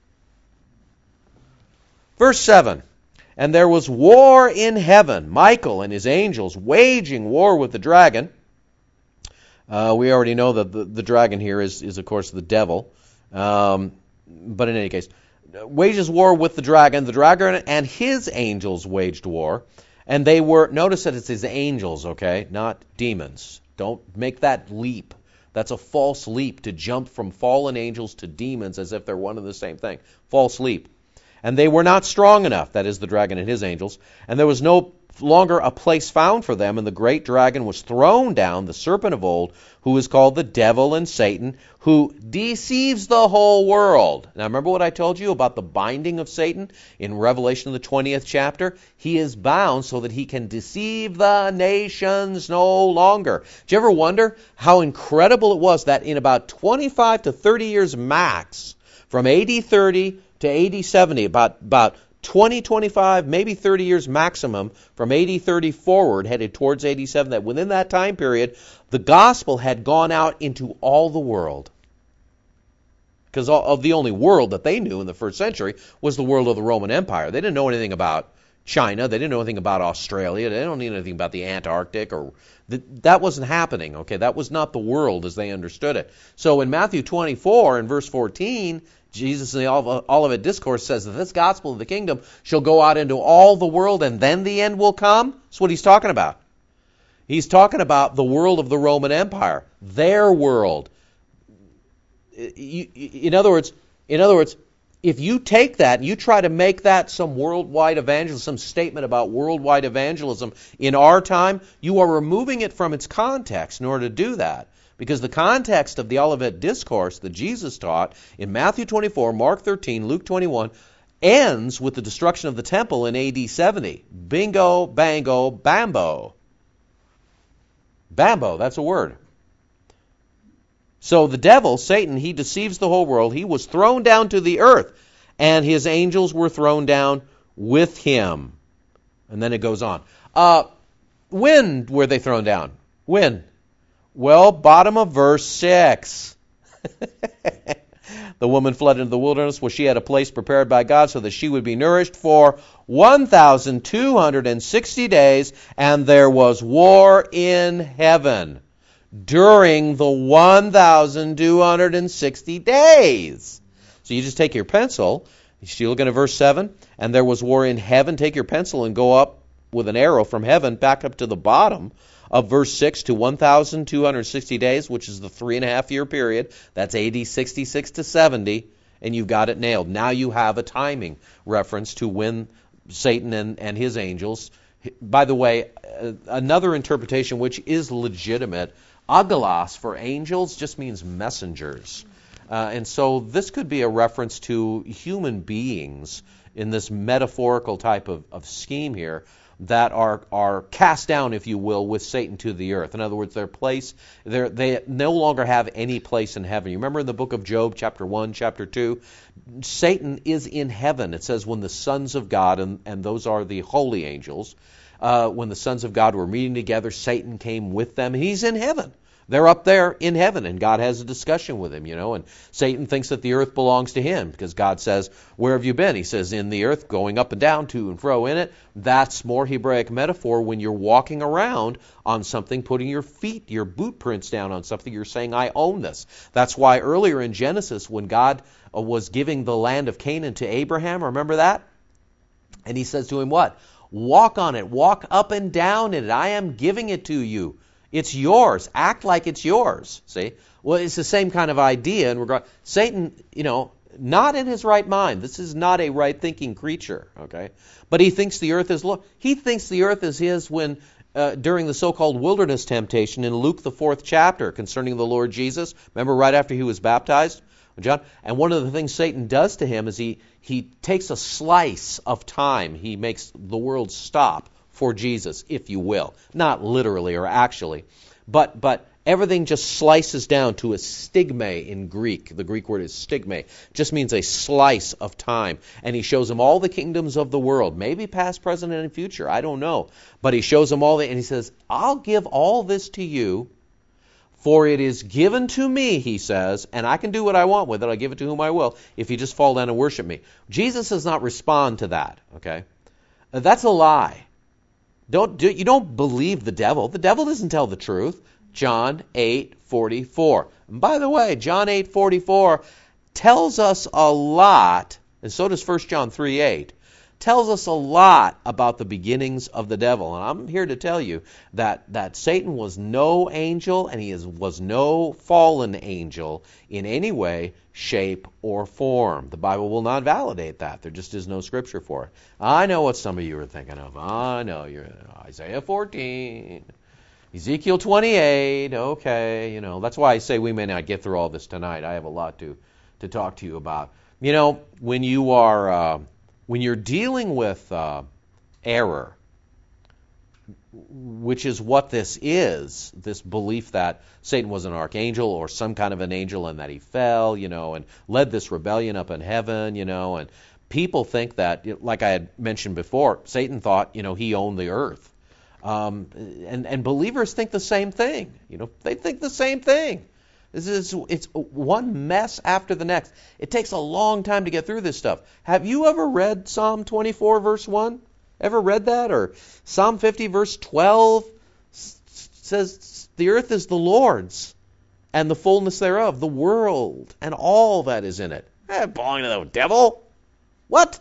Verse 7. And there was war in heaven, Michael and his angels waging war with the dragon. We already know that the dragon here is of course, the devil. But in any case, wages war with the dragon. The dragon and his angels waged war. And they were, notice that it says angels, okay, not demons. Don't make that leap. That's a false leap to jump from fallen angels to demons as if they're one and the same thing. False leap. And they were not strong enough, that is the dragon and his angels, and there was no longer a place found for them, and the great dragon was thrown down, the serpent of old, who is called the devil and Satan, who deceives the whole world. Now remember what I told you about the binding of Satan in Revelation, the 20th chapter? He is bound so that he can deceive the nations no longer. Did you ever wonder how incredible it was that in about 25 to 30 years max, from AD 30 to AD 70, about 20, 25, maybe 30 years maximum from AD 30 forward, headed towards AD 7, that within that time period, the gospel had gone out into all the world. Because the only world that they knew in the first century was the world of the Roman Empire. They didn't know anything about China. They didn't know anything about Australia. They didn't know anything about the Antarctic. That wasn't happening. Okay, that was not the world as they understood it. So in Matthew 24, in verse 14, Jesus in the Olivet Discourse says that this gospel of the kingdom shall go out into all the world and then the end will come. That's what he's talking about. He's talking about the world of the Roman Empire, their world. In other words, if you take that and you try to make that some worldwide evangelism, some statement about worldwide evangelism in our time, you are removing it from its context in order to do that. Because the context of the Olivet Discourse that Jesus taught in Matthew 24, Mark 13, Luke 21, ends with the destruction of the temple in AD 70. Bingo, bango, bambo. Bambo, that's a word. So the devil, Satan, he deceives the whole world. He was thrown down to the earth, and his angels were thrown down with him. And then it goes on. When were they thrown down? When? Well, bottom of verse 6. The woman fled into the wilderness where she had a place prepared by God so that she would be nourished for 1,260 days, and there was war in heaven during the 1,260 days. So you just take your pencil, you look into verse 7, and there was war in heaven. Take your pencil and go up with an arrow from heaven back up to the bottom of verse 6 to 1,260 days, which is the 3.5-year period. That's AD 66 to 70, and you've got it nailed. Now you have a timing reference to when Satan and his angels. By the way, another interpretation which is legitimate, Agalos for angels just means messengers. And so this could be a reference to human beings in this metaphorical type of scheme here that are cast down, if you will, with Satan to the earth. In other words, they no longer have any place in heaven. You remember in the book of Job, chapter 1, chapter 2, Satan is in heaven. It says when the sons of God, and those are the holy angels, when the sons of God were meeting together, Satan came with them. He's in heaven. They're up there in heaven, and God has a discussion with him, and Satan thinks that the earth belongs to him because God says, where have you been? He says, in the earth, going up and down, to and fro in it. That's more Hebraic metaphor when you're walking around on something, putting your feet, your boot prints down on something, you're saying, I own this. That's why earlier in Genesis, when God was giving the land of Canaan to Abraham, remember that? And he says to him what? Walk on it, walk up and down in it. I am giving it to you. It's yours. Act like it's yours. See? Well, it's the same kind of idea in regard. Satan, not in his right mind. This is not a right-thinking creature, okay? But he thinks the earth is he thinks the earth is his when during the so-called wilderness temptation in Luke the 4th chapter concerning the Lord Jesus. Remember right after he was baptized, John? And one of the things Satan does to him is he takes a slice of time. He makes the world stop for Jesus, if you will. Not literally or actually, but everything just slices down to a stigme in Greek. The Greek word is stigme. Just means a slice of time. And he shows him all the kingdoms of the world, maybe past, present, and future. I don't know. But he shows him and he says, I'll give all this to you, for it is given to me, he says, and I can do what I want with it. I'll give it to whom I will, if you just fall down and worship me. Jesus does not respond to that, okay? That's a lie. You don't believe the devil. The devil doesn't tell the truth. John 8:44. And by the way, John 8:44 tells us a lot, and so does 1 John 3:8. Tells us a lot about the beginnings of the devil. And I'm here to tell you that Satan was no angel, and he was no fallen angel in any way, shape, or form. The Bible will not validate that. There just is no scripture for it. I know what some of you are thinking of. I know you're Isaiah 14, Ezekiel 28. Okay, that's why I say we may not get through all this tonight. I have a lot to talk to you about. When you are when you're dealing with error, which is what this is, this belief that Satan was an archangel or some kind of an angel and that he fell, and led this rebellion up in heaven, and people think that, like I had mentioned before, Satan thought, he owned the earth. And believers think the same thing. They think the same thing. It's one mess after the next. It takes a long time to get through this stuff. Have you ever read Psalm 24, verse 1? Ever read that? Or Psalm 50, verse 12 says, the earth is the Lord's, and the fullness thereof, the world, and all that is in it. Belonging to the devil? What?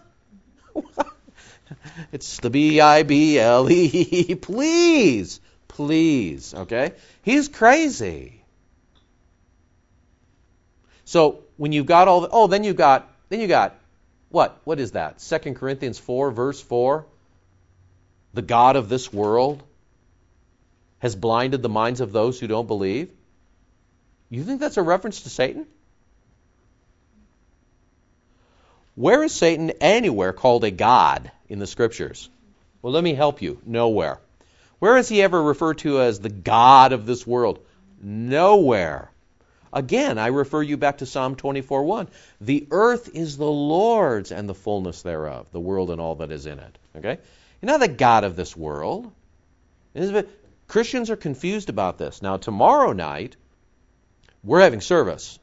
It's the Bible. Please, okay? He's crazy. So when you've got all then you got What is that? 2 Corinthians 4, verse 4? The God of this world has blinded the minds of those who don't believe. You think that's a reference to Satan? Where is Satan anywhere called a god in the Scriptures? Well, let me help you. Nowhere. Where is he ever referred to as the God of this world? Nowhere. Again, I refer you back to Psalm 24:1. The earth is the Lord's and the fullness thereof, the world and all that is in it. Okay? You're not the God of this world. Christians are confused about this. Now, tomorrow night, we're having service.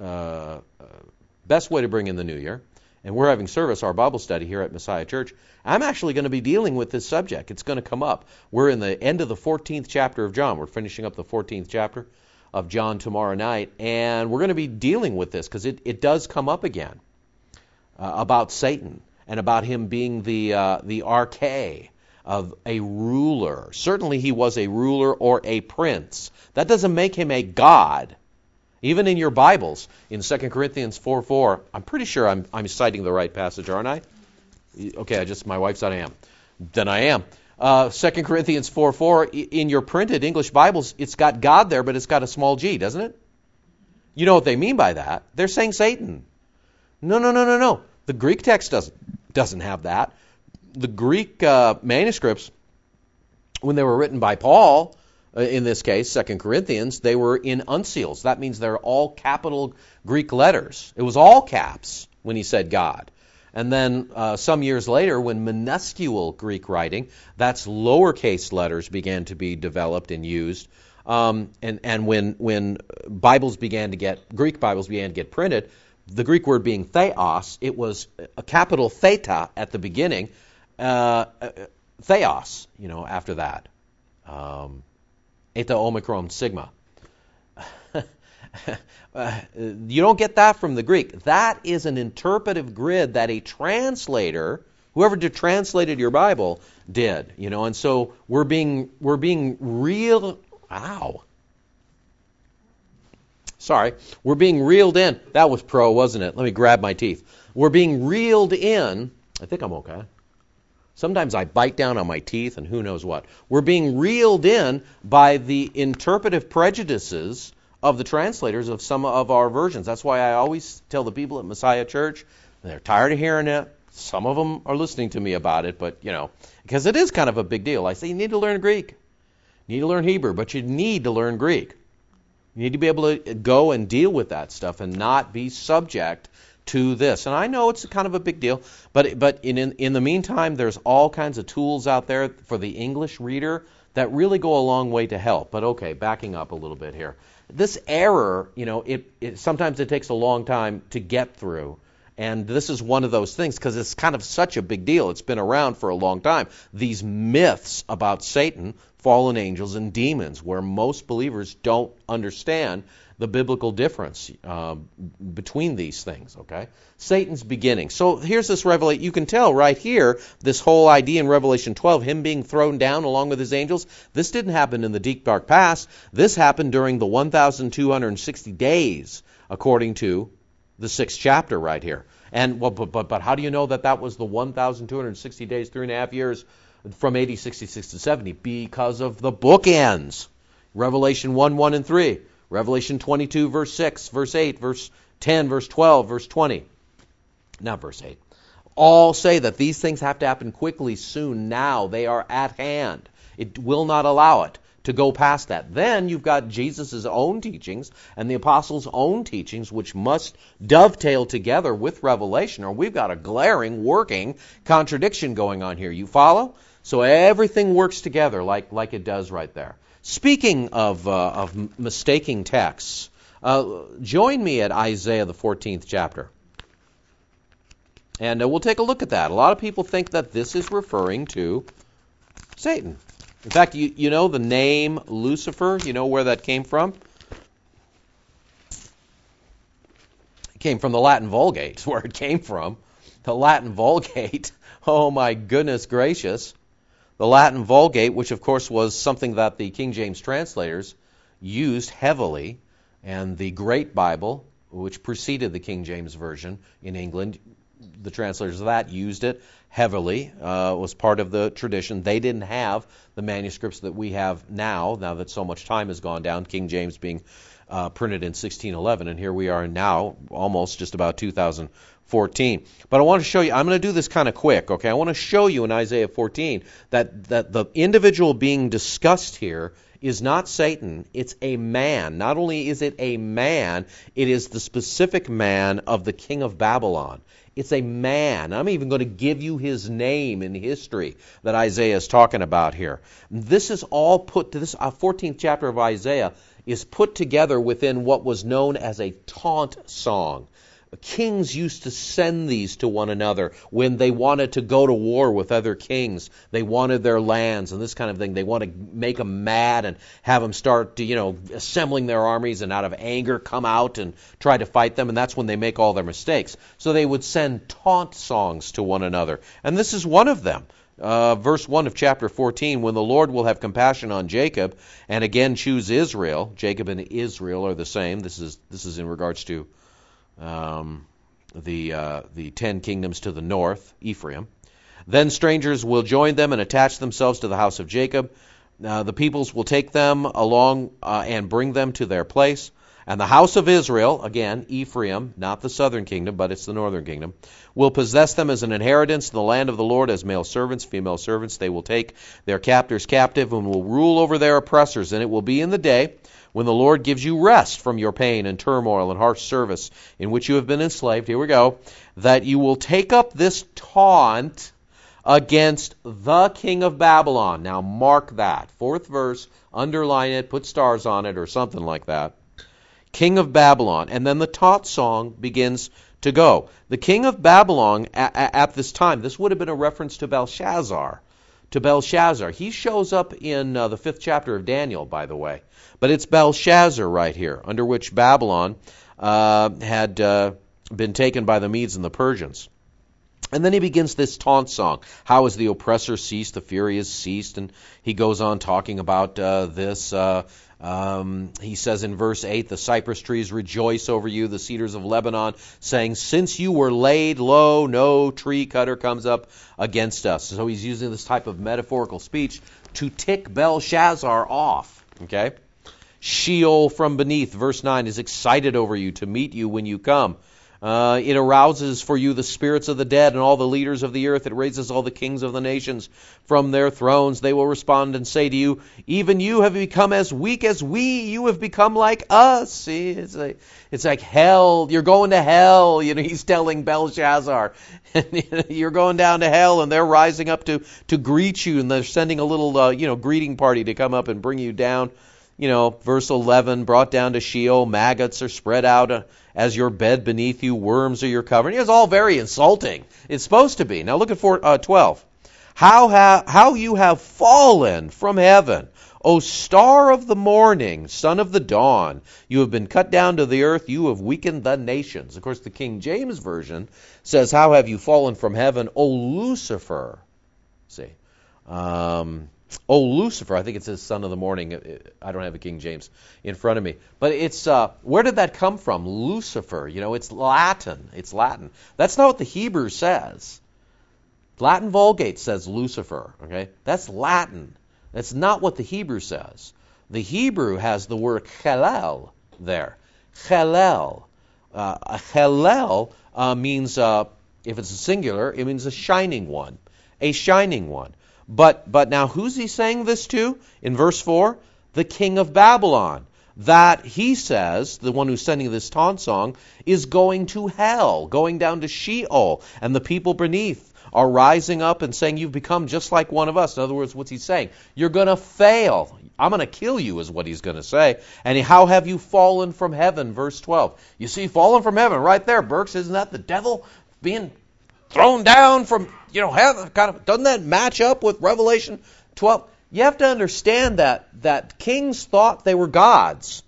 Best way to bring in the new year. And we're having service, our Bible study here at Messiah Church. I'm actually going to be dealing with this subject. It's going to come up. We're in the end of the 14th chapter of John. We're finishing up the 14th chapter of John tomorrow night. And we're going to be dealing with this because it does come up again about Satan and about him being the arché of a ruler. Certainly he was a ruler or a prince. That doesn't make him a god. Even in your Bibles, in 2 Corinthians 4:4, I'm pretty sure I'm citing the right passage, aren't I? Okay, my wife said I am. Then I am. 2 Corinthians 4:4, in your printed English Bibles, it's got God there, but it's got a small g, doesn't it? You know what they mean by that? They're saying Satan. No. The Greek text doesn't have that. The Greek manuscripts, when they were written by Paul, in this case, 2 Corinthians, they were in uncials. That means they're all capital Greek letters. It was all caps when he said God. And then some years later, when minuscule Greek writing, that's lowercase letters, began to be developed and used. And when Bibles began to Greek Bibles began to get printed, the Greek word being theos, it was a capital theta at the beginning, theos, after that. Eta Omicron Sigma. You don't get that from the Greek. That is an interpretive grid that a translator, whoever translated your Bible, did. And so we're being real. We're being reeled in. That was pro, wasn't it? Let me grab my teeth. We're being reeled in. I think I'm okay. Sometimes I bite down on my teeth and who knows what. We're being reeled in by the interpretive prejudices of the translators of some of our versions. That's why I always tell the people at Messiah Church, they're tired of hearing it. Some of them are listening to me about it, but, because it is kind of a big deal. I say you need to learn Greek. You need to learn Hebrew, but you need to learn Greek. You need to be able to go and deal with that stuff and not be subject to this. And I know it's kind of a big deal, but in the meantime, there's all kinds of tools out there for the English reader that really go a long way to help. But okay, backing up a little bit here. This error, sometimes it takes a long time to get through. And this is one of those things because it's kind of such a big deal. It's been around for a long time. These myths about Satan, fallen angels, and demons, where most believers don't understand the biblical difference between these things, okay? Satan's beginning. So here's this revelation. You can tell right here, this whole idea in Revelation 12, him being thrown down along with his angels, this didn't happen in the deep, dark past. This happened during the 1,260 days, according to the 6th chapter right here. And but how do you know that was the 1,260 days, 3.5 years from AD 66 to 70? Because of the bookends. Revelation 1, 1, and 3. Revelation 22, verse 6, verse 8, verse 10, verse 12, verse 20. Not verse 8. All say that these things have to happen quickly, soon, now. They are at hand. It will not allow it to go past that. Then you've got Jesus' own teachings and the apostles' own teachings, which must dovetail together with Revelation, or we've got a glaring, working contradiction going on here. You follow? So everything works together like it does right there. Speaking of mistaking texts, join me at Isaiah, the 14th chapter. And we'll take a look at that. A lot of people think that this is referring to Satan. In fact, you know the name Lucifer? You know where that came from? It came from the Latin Vulgate, is where it came from. The Latin Vulgate. Oh my goodness gracious. The Latin Vulgate, which of course was something that the King James translators used heavily, and the Great Bible, which preceded the King James Version in England, the translators of that used it heavily. Was part of the tradition. They didn't have the manuscripts that we have now that so much time has gone down, King James being printed in 1611, and here we are now, almost just about 2014. But I want to show you, I'm going to do this kind of quick, okay? I want to show you in Isaiah 14 that the individual being discussed here is not Satan, it's a man. Not only is it a man, it is the specific man of the king of Babylon. It's a man. I'm even going to give you his name in history that Isaiah is talking about here. This is all put to this 14th chapter of Isaiah is put together within what was known as a taunt song. Kings used to send these to one another when they wanted to go to war with other kings. They wanted their lands and this kind of thing. They want to make them mad and have them start to, assembling their armies and out of anger come out and try to fight them. And that's when they make all their mistakes. So they would send taunt songs to one another. And this is one of them. Verse 1 of chapter 14, when the Lord will have compassion on Jacob and again choose Israel. Jacob and Israel are the same. This is in regards to the 10 kingdoms to the north, Ephraim. Then strangers will join them and attach themselves to the house of Jacob. The peoples will take them along and bring them to their place. And the house of Israel, again, Ephraim, not the southern kingdom, but it's the northern kingdom, will possess them as an inheritance in the land of the Lord as male servants, female servants. They will take their captors captive and will rule over their oppressors. And it will be in the day when the Lord gives you rest from your pain and turmoil and harsh service in which you have been enslaved, here we go, that you will take up this taunt against the king of Babylon. Now mark that. 4th verse, underline it, put stars on it or something like that. King of Babylon. And then the taunt song begins to go. The king of Babylon at this time, this would have been a reference to Belshazzar. He shows up in the 5th chapter of Daniel, by the way. But it's Belshazzar right here, under which Babylon had been taken by the Medes and the Persians. And then he begins this taunt song. How has the oppressor ceased? The fury has ceased. And he goes on talking about this. He says in verse 8, the cypress trees rejoice over you, the cedars of Lebanon, saying, since you were laid low, no tree cutter comes up against us. So he's using this type of metaphorical speech to tick Belshazzar off. Okay? Sheol from beneath, verse 9, is excited over you to meet you when you come. It arouses for you the spirits of the dead and all the leaders of the earth. It raises all the kings of the nations from their thrones. They will respond and say to you, even you have become as weak as we. You have become like us. See, it's like hell. You're going to hell. He's telling Belshazzar. You're going down to hell, and they're rising up to greet you, and they're sending a little, greeting party to come up and bring you down. Verse 11, brought down to Sheol, maggots are spread out as your bed beneath you, worms are your covering. It's all very insulting. It's supposed to be. Now look at 12. How you have fallen from heaven, O star of the morning, son of the dawn. You have been cut down to the earth. You have weakened the nations. Of course, the King James Version says, how have you fallen from heaven, O Lucifer? See. O Lucifer, I think it says son of the morning. I don't have a King James in front of me. But it's, where did that come from? Lucifer, it's Latin. It's Latin. That's not what the Hebrew says. Latin Vulgate says Lucifer, okay? That's Latin. That's not what the Hebrew says. The Hebrew has the word Chelel there. Chelel. Chelel means, if it's a singular, it means a shining one. A shining one. But now who's he saying this to? In verse 4, the king of Babylon. That, he says, the one who's sending this taunt song, is going to hell, going down to Sheol. And the people beneath are rising up and saying, you've become just like one of us. In other words, what's he saying? You're going to fail. I'm going to kill you is what he's going to say. And how have you fallen from heaven? Verse 12. You see, fallen from heaven right there, Burks. Isn't that the devil being thrown down from, heaven? Doesn't that match up with Revelation 12? You have to understand that kings thought they were gods.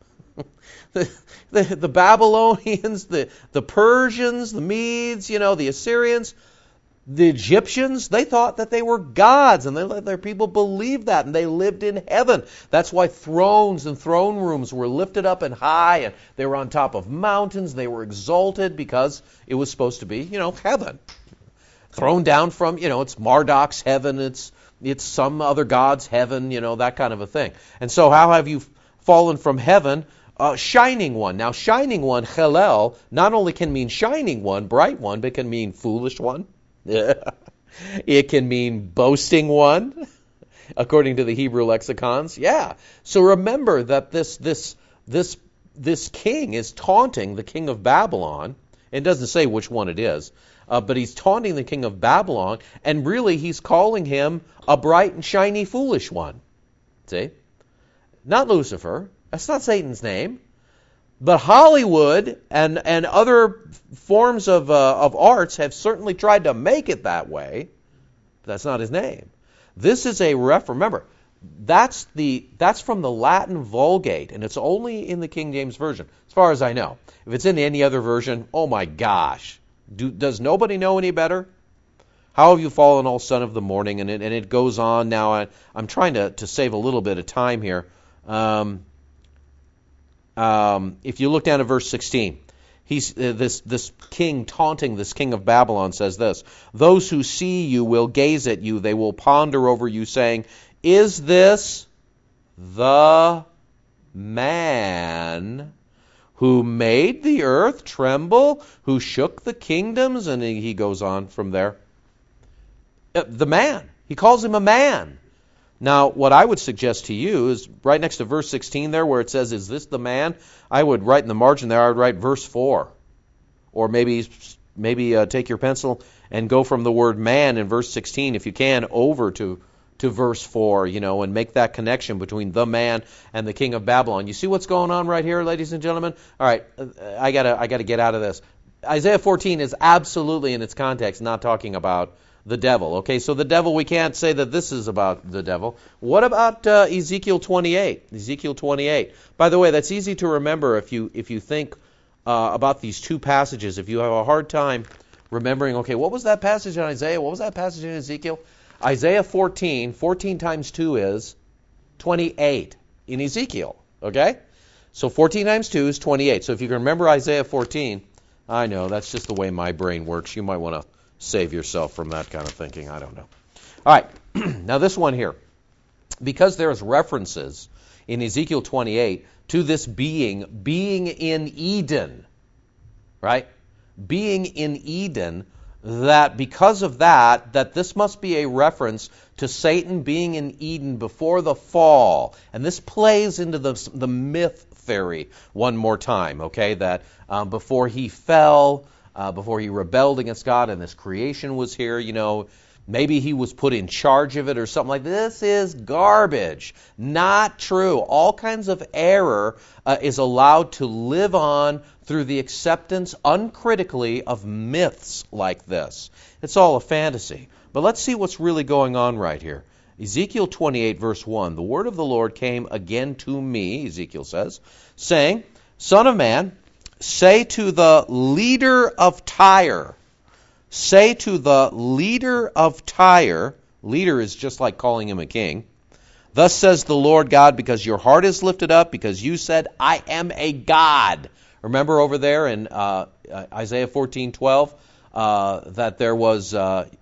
The Babylonians, the Persians, the Medes, the Assyrians, The Egyptians, they thought that they were gods, and they let their people believe that, and they lived in heaven. That's why thrones and throne rooms were lifted up and high, and they were on top of mountains. They were exalted because it was supposed to be, heaven. Thrown down from, it's Marduk's heaven, it's some other god's heaven, that kind of a thing. And so how have you fallen from heaven? Shining one. Now, shining one, Hillel, not only can mean shining one, bright one, but can mean foolish one. It can mean boasting one, according to the Hebrew lexicons. Yeah. So remember that this king is taunting the king of Babylon. It doesn't say which one it is, but he's taunting the king of Babylon, and really he's calling him a bright and shiny foolish one. See? Not Lucifer. That's not Satan's name. But Hollywood and other forms of arts have certainly tried to make it that way. But that's not his name. This is a remember, that's from the Latin Vulgate, and it's only in the King James Version, as far as I know. If it's in any other version, oh my gosh. Does nobody know any better? How have you fallen, all son of the morning? And it goes on now. I'm trying to save a little bit of time here. If you look down at verse 16, he's this king taunting this king of Babylon says this: "Those who see you will gaze at you; they will ponder over you, saying, 'Is this the man who made the earth tremble, who shook the kingdoms?'" And he goes on from there. The man. He calls him a man. Now, what I would suggest to you is right next to verse 16 there where it says, "Is this the man?" I would write in the margin there, I would write verse 4. Or maybe take your pencil and go from the word man in verse 16, if you can, over to verse 4, and make that connection between the man and the king of Babylon. You see what's going on right here, ladies and gentlemen? All right, I gotta get out of this. Isaiah 14 is absolutely, in its context, not talking about the devil. Okay, so the devil, we can't say that this is about the devil. What about Ezekiel 28? Ezekiel 28. By the way, that's easy to remember if you think about these two passages. If you have a hard time remembering, okay, what was that passage in Isaiah? What was that passage in Ezekiel? Isaiah 14 times 2 is 28 in Ezekiel. Okay? So 14 times 2 is 28. So if you can remember Isaiah 14, I know, that's just the way my brain works. You might want to save yourself from that kind of thinking. I don't know. All right. Now this one here. Because there's references in Ezekiel 28 to this being in Eden, right? Being in Eden, that because of that this must be a reference to Satan being in Eden before the fall. And this plays into the myth theory one more time, okay? That before he fell, before he rebelled against God and this creation was here, maybe he was put in charge of it or something like this. Is garbage. Not true. All kinds of error is allowed to live on through the acceptance uncritically of myths like this. It's all a fantasy. But let's see what's really going on right here. Ezekiel 28 verse 1, "The word of the Lord came again to me," Ezekiel says, saying, "Son of man, say to the leader of Tyre," say to the leader of Tyre, leader is just like calling him a king, "Thus says the Lord God, because your heart is lifted up, because you said, 'I am a God.'" Remember over there in Isaiah 14:12 that there was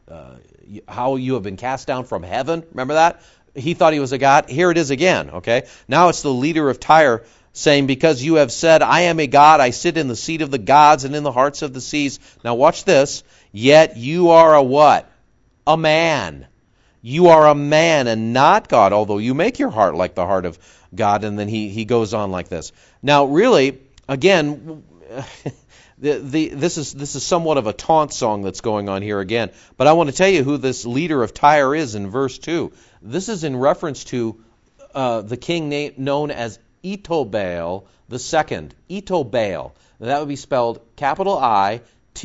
how you have been cast down from heaven. Remember that? He thought he was a god. Here it is again, okay? Now it's the leader of Tyre saying, "Because you have said, 'I am a god, I sit in the seat of the gods and in the hearts of the seas.' Now watch this. Yet you are a what? A man. You are a man and not God, although you make your heart like the heart of God." And then he goes on like this. Now really, again, this is somewhat of a taunt song that's going on here again. But I want to tell you who this leader of Tyre is in verse 2. This is in reference to the king known as Etobel the second. Etobel. That would be spelled capital I,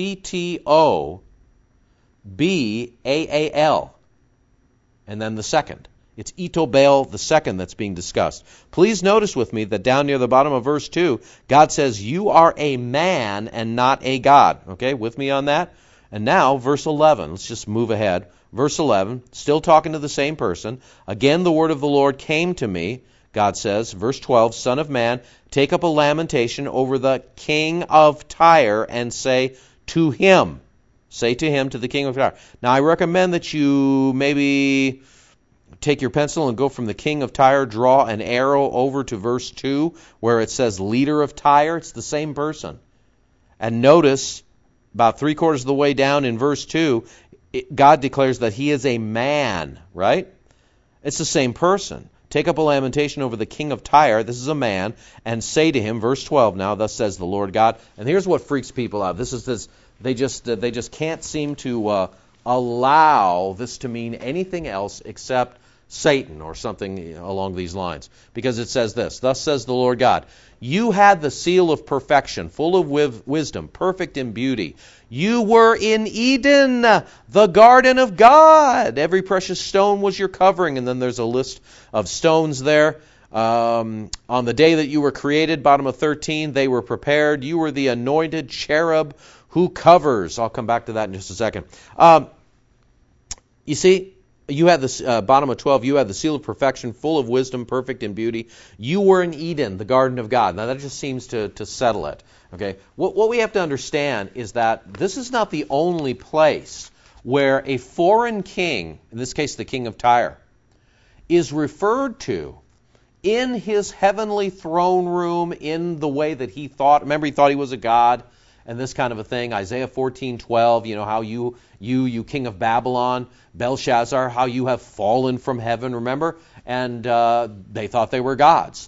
Ttobaal. And then the second. It's Etobel the second that's being discussed. Please notice with me that down near the bottom of verse 2, God says, "You are a man and not a God." Okay, with me on that? And now, verse 11, let's just move ahead. Verse 11, still talking to the same person. Again, the word of the Lord came to me, God says. Verse 12, Son of man, take up a lamentation over the king of Tyre and say to him, to the king of Tyre. Now, I recommend that you maybe take your pencil and go from the king of Tyre, draw an arrow over to verse 2, where it says leader of Tyre. It's the same person. And notice, about 3/4 of the way down in verse 2, God declares that he is a man, right? It's the same person. Take up a lamentation over the king of Tyre, this is a man, and say to him, verse 12 now, thus says the Lord God. And here's what freaks people out. They just can't seem to allow this to mean anything else except Satan or something along these lines. Because it says this, thus says the Lord God, you had the seal of perfection, full of wisdom, perfect in beauty. You were in Eden, the garden of God. Every precious stone was your covering. And then there's a list of stones there. On the day that you were created, bottom of 13, they were prepared. You were the anointed cherub who covers. I'll come back to that in just a second. You see, you had the bottom of 12, you had the seal of perfection, full of wisdom, perfect in beauty. You were in Eden, the garden of God. Now that just seems to settle it. Okay, what we have to understand is that this is not the only place where a foreign king, in this case the king of Tyre, is referred to in his heavenly throne room in the way that he thought. Remember, he thought he was a god and this kind of a thing. Isaiah 14:12, you know, how you king of Babylon, Belshazzar, how you have fallen from heaven, remember? And they thought they were gods.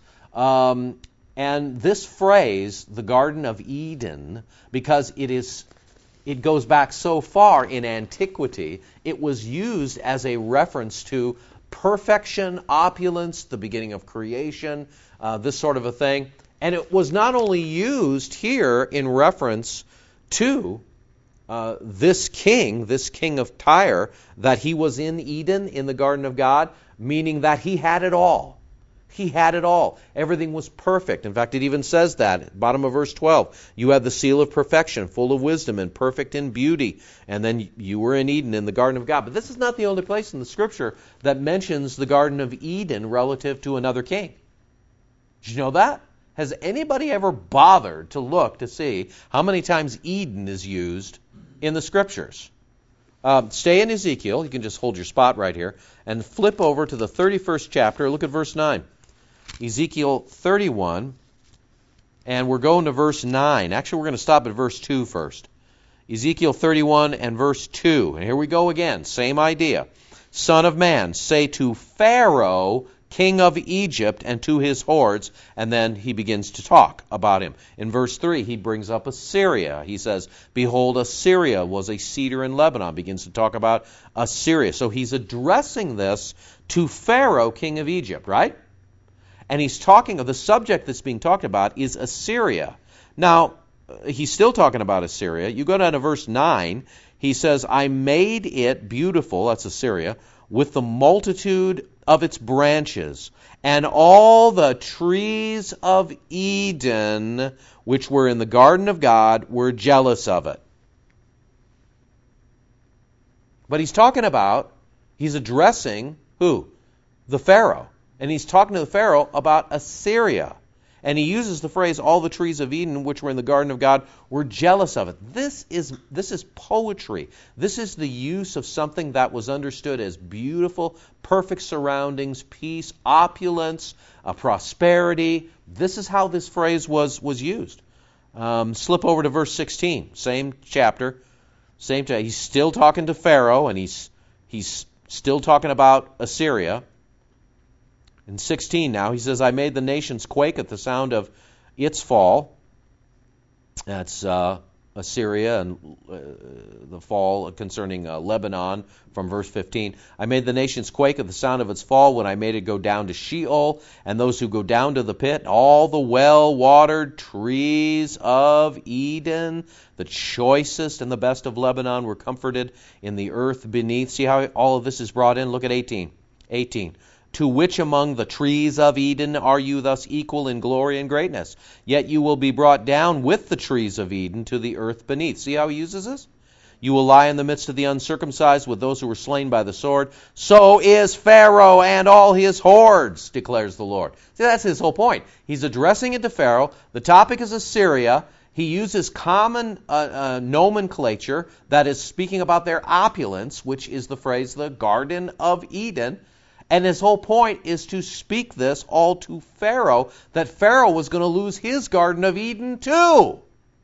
And this phrase, the Garden of Eden, because it goes back so far in antiquity, it was used as a reference to perfection, opulence, the beginning of creation, this sort of a thing. And it was not only used here in reference to this king of Tyre, that he was in Eden, in the Garden of God, meaning that he had it all. He had it all. Everything was perfect. In fact, it even says that, bottom of verse 12. You had the seal of perfection, full of wisdom and perfect in beauty. And then you were in Eden, in the Garden of God. But this is not the only place in the Scripture that mentions the Garden of Eden relative to another king. Did you know that? Has anybody ever bothered to look to see how many times Eden is used in the Scriptures? Stay in Ezekiel. You can just hold your spot right here and flip over to the 31st chapter. Look at verse 9. Ezekiel 31, and we're going to verse 9. Actually, we're going to stop at verse 2 first. Ezekiel 31 and verse 2. And here we go again. Same idea. Son of man, say to Pharaoh, king of Egypt, and to his hordes. And then he begins to talk about him. In verse 3, he brings up Assyria. He says, behold, Assyria was a cedar in Lebanon. Begins to talk about Assyria. So he's addressing this to Pharaoh, king of Egypt, right? And he's talking of the subject that's being talked about is Assyria. Now, he's still talking about Assyria. You go down to verse 9. He says, I made it beautiful, that's Assyria, with the multitude of its branches, and all the trees of Eden, which were in the garden of God, were jealous of it. But he's addressing who? The Pharaoh. And he's talking to the Pharaoh about Assyria. And he uses the phrase, all the trees of Eden, which were in the garden of God, were jealous of it. This is poetry. This is the use of something that was understood as beautiful, perfect surroundings, peace, opulence, prosperity. This is how this phrase was used. Slip over to verse 16. Same chapter. He's still talking to Pharaoh, and he's still talking about Assyria. In 16 now, he says, I made the nations quake at the sound of its fall. That's Assyria and the fall concerning Lebanon from verse 15. I made the nations quake at the sound of its fall when I made it go down to Sheol, and those who go down to the pit, all the well-watered trees of Eden, the choicest and the best of Lebanon, were comforted in the earth beneath. See how all of this is brought in? Look at 18. 18. To which among the trees of Eden are you thus equal in glory and greatness? Yet you will be brought down with the trees of Eden to the earth beneath. See how he uses this? You will lie in the midst of the uncircumcised with those who were slain by the sword. So is Pharaoh and all his hordes, declares the Lord. See, that's his whole point. He's addressing it to Pharaoh. The topic is Assyria. He uses common nomenclature that is speaking about their opulence, which is the phrase, the Garden of Eden. And his whole point is to speak this all to Pharaoh, that Pharaoh was going to lose his Garden of Eden too.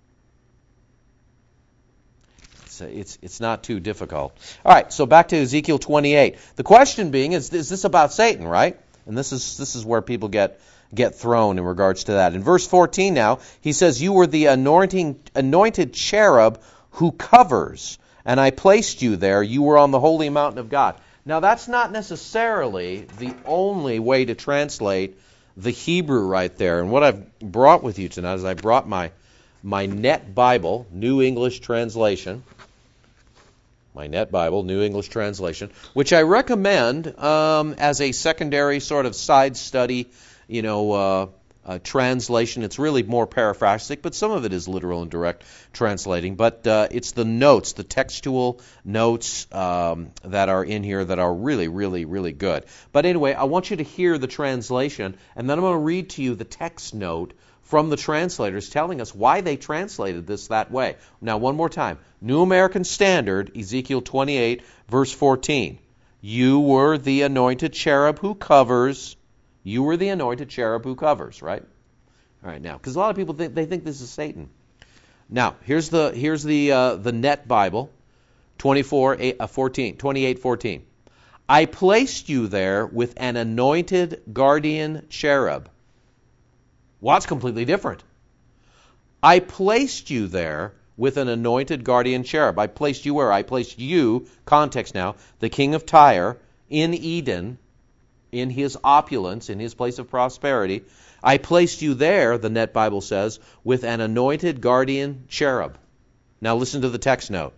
It's not too difficult. All right, so back to Ezekiel 28. The question being, is this about Satan, right? And this is where people get thrown in regards to that. In verse 14 now, he says, you were the anointed cherub who covers, and I placed you there. You were on the holy mountain of God. Now, that's not necessarily the only way to translate the Hebrew right there. And what I've brought with you tonight is I brought my Net Bible, New English Translation. My Net Bible, New English Translation, which I recommend as a secondary sort of side study, translation. It's really more paraphrastic, but some of it is literal and direct translating. But it's the notes, the textual notes that are in here that are really, really, really good. But anyway, I want you to hear the translation, and then I'm going to read to you the text note from the translators telling us why they translated this that way. Now, one more time. New American Standard, Ezekiel 28, verse 14. You were the anointed cherub who covers. You were the anointed cherub who covers, right? All right, now, because a lot of people think this is Satan. Now, here's the Net Bible, 28:14. I placed you there with an anointed guardian cherub. Well, that's completely different. I placed you there with an anointed guardian cherub. I placed you where? I placed you, context now, the king of Tyre, in Eden, in his opulence, in his place of prosperity. I placed you there, the Net Bible says, with an anointed guardian cherub. Now listen to the text note.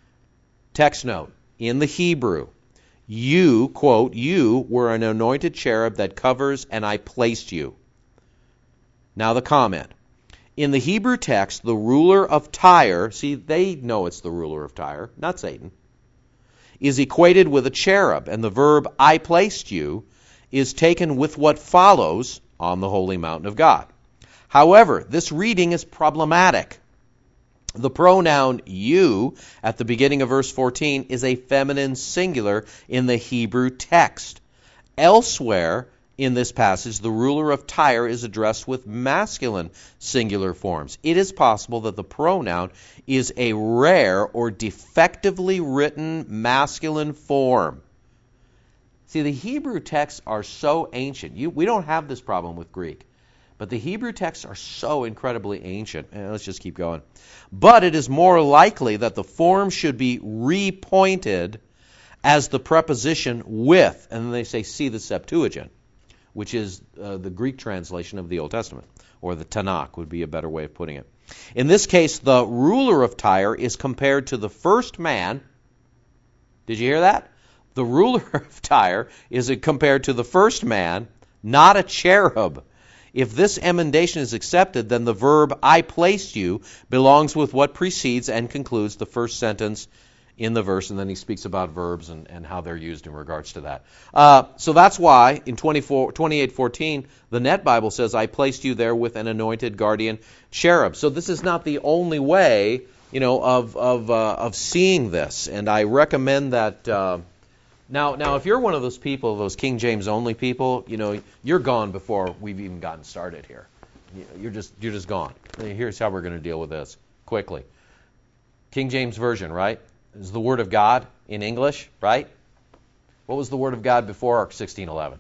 Text note, in the Hebrew, you, quote, you were an anointed cherub that covers, and I placed you. Now the comment. In the Hebrew text, the ruler of Tyre, see, they know it's the ruler of Tyre, not Satan, is equated with a cherub, and the verb I placed you is taken with what follows on the holy mountain of God. However, this reading is problematic. The pronoun you at the beginning of verse 14 is a feminine singular in the Hebrew text. Elsewhere in this passage, the ruler of Tyre is addressed with masculine singular forms. It is possible that the pronoun is a rare or defectively written masculine form. See, the Hebrew texts are so ancient. We don't have this problem with Greek. But the Hebrew texts are so incredibly ancient. Let's just keep going. But it is more likely that the form should be repointed as the preposition with. And then they say, see the Septuagint, which is the Greek translation of the Old Testament, or the Tanakh would be a better way of putting it. In this case, the ruler of Tyre is compared to the first man. Did you hear that? The ruler of Tyre is compared to the first man, not a cherub. If this emendation is accepted, then the verb I placed you belongs with what precedes and concludes the first sentence in the verse, and then he speaks about verbs and how they're used in regards to that. So that's why in 28:14, the Net Bible says, I placed you there with an anointed guardian cherub. So this is not the only way, of seeing this, and I recommend that. Now, if you're one of those people, those King James only people, you're gone before we've even gotten started here. You're just gone. Here's how we're going to deal with this quickly. King James Version, right? Is the Word of God in English, right? What was the Word of God before 1611?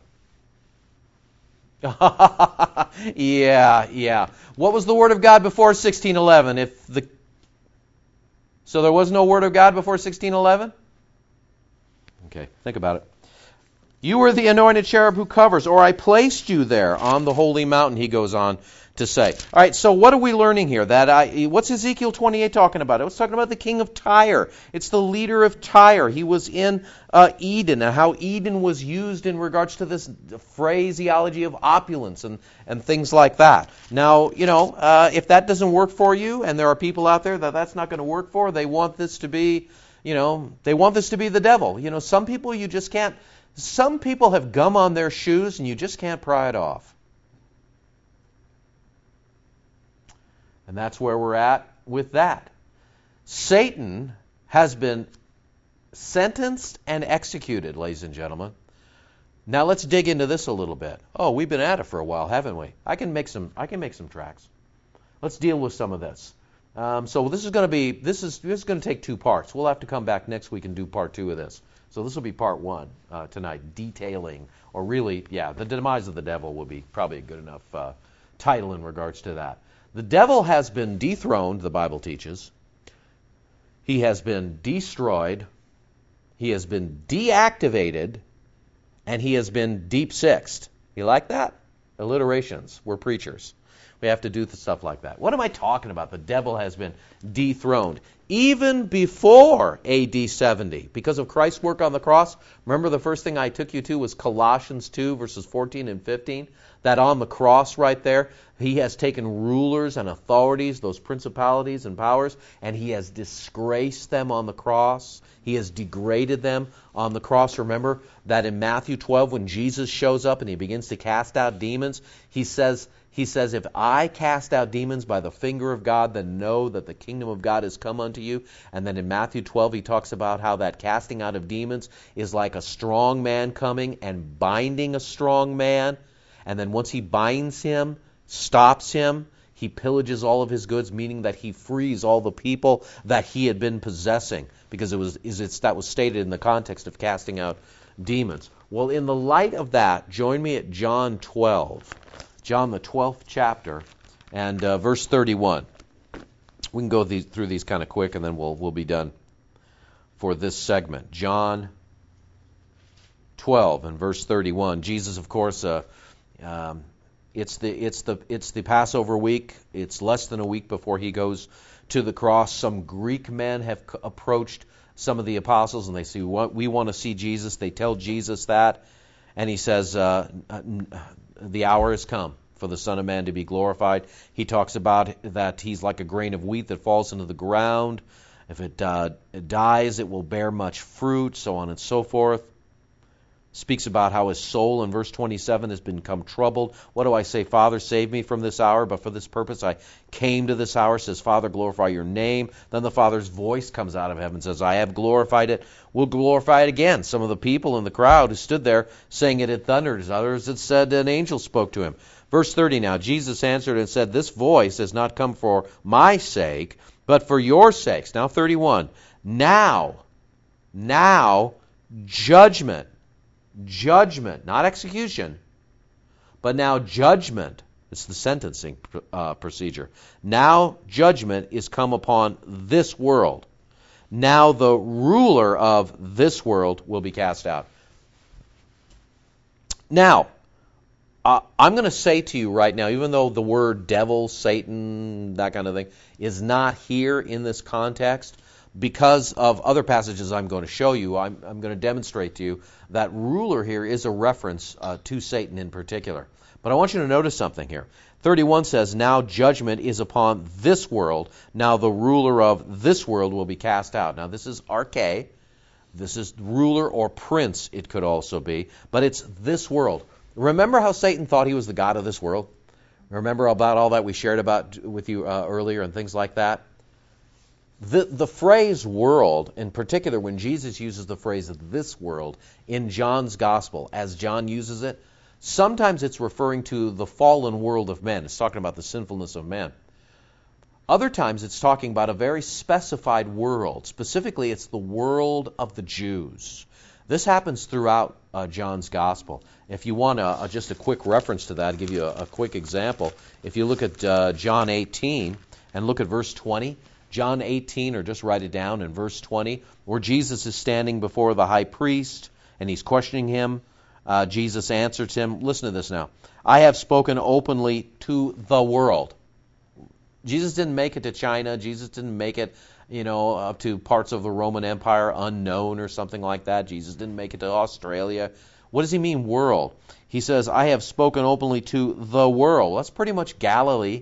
Yeah. What was the Word of God before 1611? So there was no Word of God before 1611? Okay, think about it. You are the anointed cherub who covers, or I placed you there on the holy mountain, he goes on to say. All right, so what are we learning here? What's Ezekiel 28 talking about? It was talking about the king of Tyre. It's the leader of Tyre. He was in Eden, and how Eden was used in regards to this phraseology of opulence and things like that. Now, if that doesn't work for you, and there are people out there that that's not going to work for, they want this to be, they want this to be the devil. Some people you just can't. Some people have gum on their shoes, and you just can't pry it off. And that's where we're at with that. Satan has been sentenced and executed, ladies and gentlemen. Now let's dig into this a little bit. Oh, we've been at it for a while, haven't we? I can make some tracks. Let's deal with some of this. So this is going to take 2 parts. We'll have to come back next week and do part 2 of this. So this will be part 1 tonight, detailing, or really, the demise of the devil will be probably a good enough title in regards to that. The devil has been dethroned, the Bible teaches. He has been destroyed. He has been deactivated. And he has been deep-sixed. You like that? Alliterations. We're preachers. We have to do stuff like that. What am I talking about? The devil has been dethroned. Even before AD 70, because of Christ's work on the cross. Remember the first thing I took you to was Colossians 2, verses 14 and 15? That on the cross right there, he has taken rulers and authorities, those principalities and powers, and he has disgraced them on the cross. He has degraded them on the cross. Remember that in Matthew 12, when Jesus shows up and he begins to cast out demons, he says, if I cast out demons by the finger of God, then know that the kingdom of God has come unto you. And then in Matthew 12, he talks about how that casting out of demons is like a strong man coming and binding a strong man. And then once he binds him, stops him, he pillages all of his goods, meaning that he frees all the people that he had been possessing, because that was stated in the context of casting out demons. Well, in the light of that, join me at John 12. John, the 12th chapter, and verse 31. We can go through these kind of quick, and then we'll be done for this segment. John 12 and verse 31. Jesus, of course, it's the Passover week. It's less than a week before he goes to the cross. Some Greek men have approached some of the apostles, and they say, "We want to see Jesus." They tell Jesus that, and he says, the hour has come for the Son of Man to be glorified. He talks about that he's like a grain of wheat that falls into the ground. If it dies, it will bear much fruit, so on and so forth. Speaks about how his soul in verse 27 has become troubled. What do I say? Father, save me from this hour, but for this purpose I came to this hour. Says, Father, glorify your name. Then the Father's voice comes out of heaven and says, I have glorified it. We'll glorify it again. Some of the people in the crowd who stood there saying it had thundered. Others had said an angel spoke to him. Verse 30 now, Jesus answered and said, this voice has not come for my sake, but for your sakes. Now 31. Now, judgment, not execution, but now judgment. It's the sentencing procedure. Now judgment is come upon this world. Now the ruler of this world will be cast out. Now, I'm going to say to you right now, even though the word devil, Satan, that kind of thing, is not here in this context, because of other passages I'm going to show you, I'm going to demonstrate to you that ruler here is a reference to Satan in particular. But I want you to notice something here. 31 says, now judgment is upon this world. Now the ruler of this world will be cast out. Now this is arche. This is ruler or prince, it could also be. But it's this world. Remember how Satan thought he was the god of this world? Remember about all that we shared about with you earlier and things like that? The phrase world, in particular when Jesus uses the phrase this world in John's gospel, as John uses it, sometimes it's referring to the fallen world of men. It's talking about the sinfulness of man. Other times it's talking about a very specified world. Specifically, it's the world of the Jews. This happens throughout John's gospel. If you want just a quick reference to that, I'll give you a quick example. If you look at John 18 and look at verse 20, John 18, or just write it down in verse 20, where Jesus is standing before the high priest and he's questioning him Jesus answered him, listen to this now, I have spoken openly to the world. Jesus didn't make it to China. Jesus didn't make it, up to parts of the Roman Empire unknown or something like that. Jesus didn't make it to Australia. What does he mean, world? He says, I have spoken openly to the world. That's pretty much Galilee.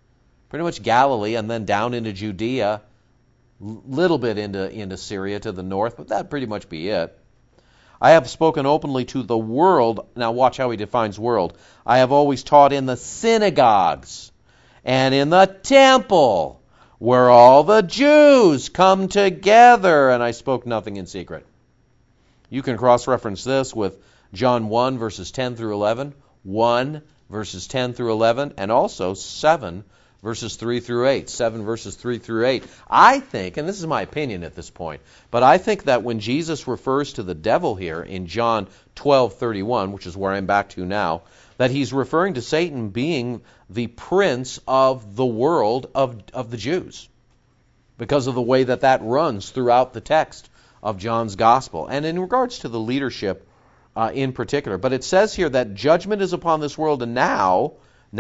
And then down into Judea, little bit into Syria to the north, but that'd pretty much be it. I have spoken openly to the world. Now watch how he defines world. I have always taught in the synagogues and in the temple where all the Jews come together, and I spoke nothing in secret. You can cross-reference this with John 1, verses 10 through 11, 1, verses 10 through 11, and also 7, verses 3 through 8. 7 verses 3 through 8. I think, and this is my opinion at this point, but I think that when Jesus refers to the devil here in John 12:31, which is where I'm back to now, that he's referring to Satan being the prince of the world of the Jews, because of the way that runs throughout the text of John's gospel. And in regards to the leadership in particular, but it says here that judgment is upon this world, and now,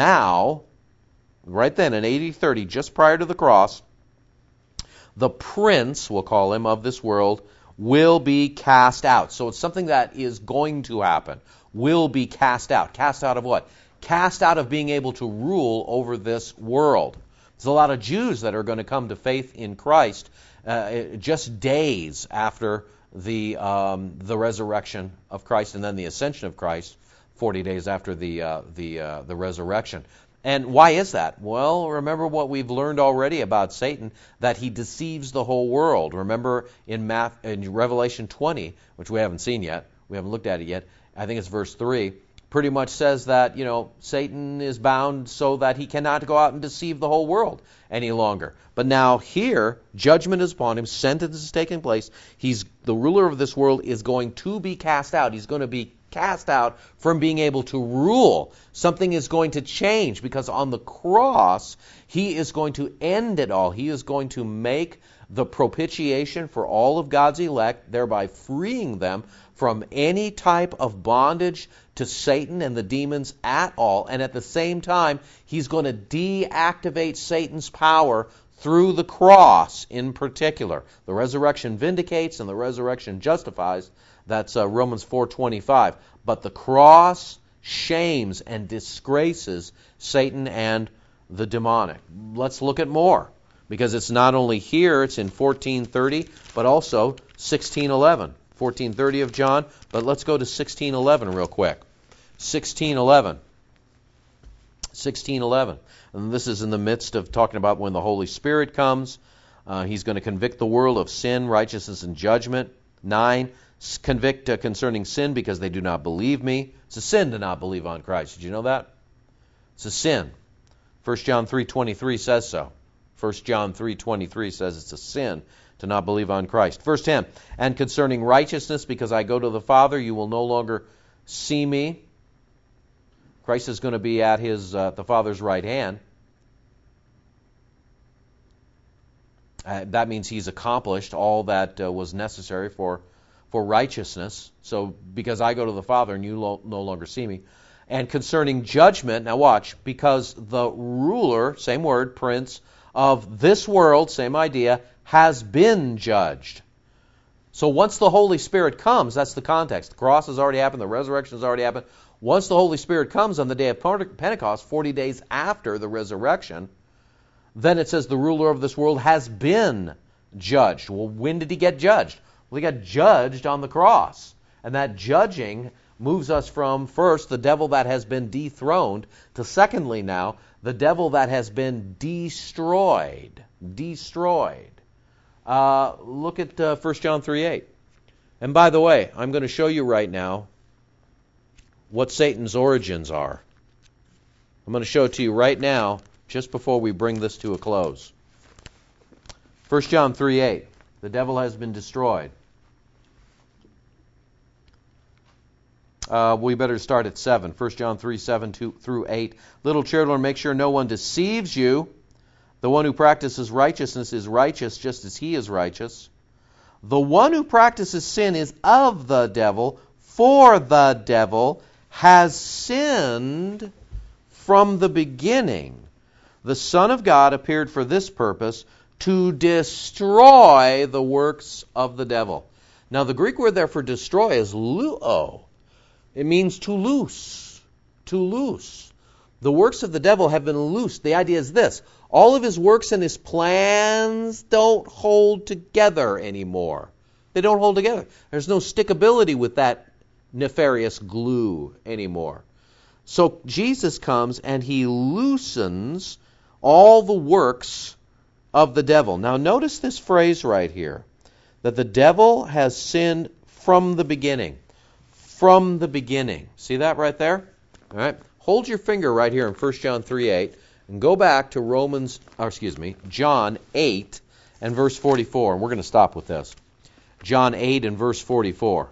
right then in AD 30, just prior to the cross, the prince, we'll call him, of this world will be cast out. So it's something that is going to happen. Will be cast out. Cast out of what? Cast out of being able to rule over this world. There's a lot of Jews that are going to come to faith in Christ just days after the resurrection of Christ and then the ascension of Christ, 40 days after the resurrection. And why is that? Well, remember what we've learned already about Satan, that he deceives the whole world. Remember in Revelation 20, which we haven't seen yet, we haven't looked at it yet, I think it's verse 3, pretty much says that, Satan is bound so that he cannot go out and deceive the whole world any longer. But now here, judgment is upon him, sentence is taking place. The ruler of this world is going to be cast out. He's going to be cast out from being able to rule. Something is going to change, because on the cross, he is going to end it all. He is going to make the propitiation for all of God's elect, thereby freeing them from any type of bondage to Satan and the demons at all. And at the same time, he's going to deactivate Satan's power through the cross in particular. The resurrection vindicates and the resurrection justifies. That's Romans 4:25. But the cross shames and disgraces Satan and the demonic. Let's look at more, because it's not only here, it's in 14:30, but also 16:11. 14:30 of John, but let's go to 16:11 real quick. 16:11. 16:11. And this is in the midst of talking about when the Holy Spirit comes. He's going to convict the world of sin, righteousness, and judgment. 9. Convict concerning sin because they do not believe me. It's a sin to not believe on Christ. Did you know that? It's a sin. 1 John 3:23 says so. 1 John 3:23 says it's a sin to not believe on Christ. Verse 10, and concerning righteousness, because I go to the Father, you will no longer see me. Christ is going to be at the Father's right hand. That means he's accomplished all that was necessary for righteousness. So, because I go to the Father and you no longer see me. And concerning judgment, now watch, because the ruler, same word, prince, of this world, same idea, has been judged. So once the Holy Spirit comes, that's the context. The cross has already happened, the resurrection has already happened. Once the Holy Spirit comes on the day of Pentecost, 40 days after the resurrection, then it says the ruler of this world has been judged. Well, when did he get judged? Well, he got judged on the cross. And that judging moves us from, first, the devil that has been dethroned, to secondly now, the devil that has been destroyed. Destroyed. Look at 1 John 3:8. And by the way, I'm going to show you right now what Satan's origins are. I'm going to show it to you right now, just before we bring this to a close. 1 John 3:8. The devil has been destroyed. We better start at 7. 1 John 3:7 through 8. Little children, make sure no one deceives you. The one who practices righteousness is righteous just as he is righteous. The one who practices sin is of the devil, For the devil has sinned from the beginning. The Son of God appeared for this purpose, to destroy the works of the devil. Now, the Greek word there for destroy is luo. It means to loose. To loose. The works of the devil have been loosed. The idea is this: all of his works and his plans don't hold together anymore. They don't hold together. There's no stickability with that nefarious glue anymore. So Jesus comes and he loosens all the works of the devil. Now notice this phrase right here, that the devil has sinned from the beginning. From the beginning. See that right there? All right. Hold your finger right here in 1 John 3:8 and go back to John 8 and verse 44. And we're going to stop with this. John 8 and verse 44.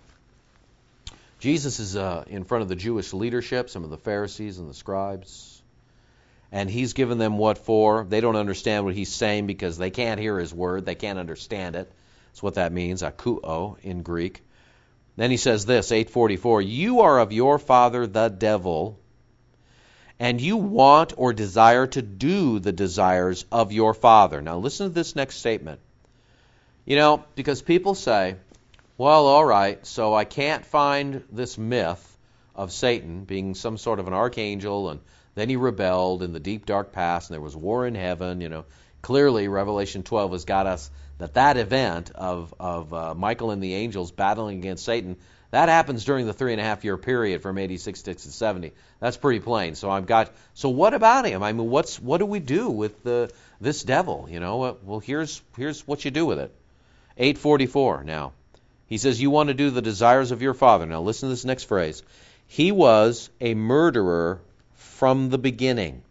Jesus is in front of the Jewish leadership, some of the Pharisees and the scribes. And he's given them what for. They don't understand what he's saying because they can't hear his word. They can't understand it. That's what that means, akuo in Greek. Then he says this, 8:44, you are of your father the devil, and you want or desire to do the desires of your father. Now listen to this next statement. Because people say, well, all right, so I can't find this myth of Satan being some sort of an archangel, and then he rebelled in the deep, dark past, and there was war in heaven. Clearly, Revelation 12 has got us that event of Michael and the angels battling against Satan, that happens during the 3.5-year period from AD 66 to 70. That's pretty plain. So what about him? I mean, what do we do with this devil? Well, here's what you do with it. 8:44 now. He says, you want to do the desires of your father. Now listen to this next phrase. He was a murderer from the beginning,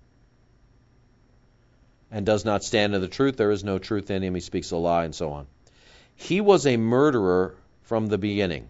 and does not stand in the truth. There is no truth in him. He speaks a lie, and so on. He was a murderer from the beginning.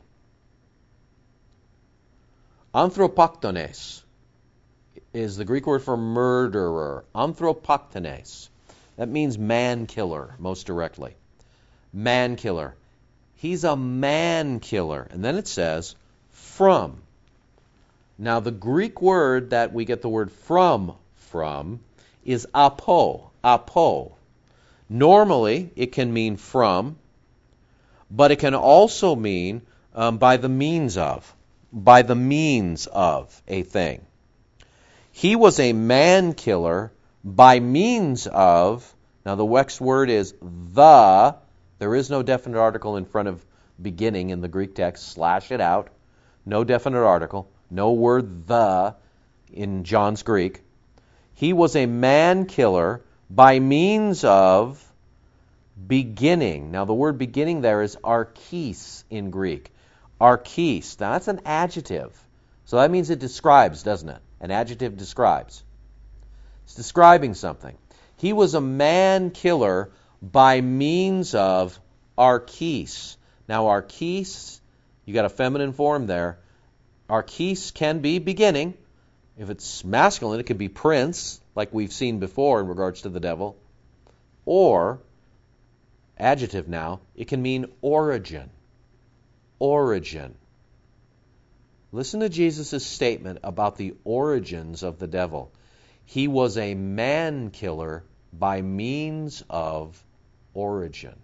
Anthropoktones is the Greek word for murderer. Anthropoktones. That means man-killer, most directly. Man-killer. He's a man-killer. And then it says, from. Now, the Greek word that we get the word from is apo. Apo. Normally, it can mean from, but it can also mean by the means of. By the means of a thing. He was a man-killer by means of. Now, the next word is the. There is no definite article in front of beginning in the Greek text. Slash it out. No definite article. No word the in John's Greek. He was a man-killer by means of beginning. Now the word beginning there is archis in Greek. Archis. Now that's an adjective. So that means it describes, doesn't it? An adjective describes. It's describing something. He was a man-killer by means of archis. Now archis, you got a feminine form there. Archis can be beginning. If it's masculine, it could be prince, like we've seen before in regards to the devil. Or, adjective now, it can mean origin. Origin. Listen to Jesus' statement about the origins of the devil. He was a man-killer by means of origin.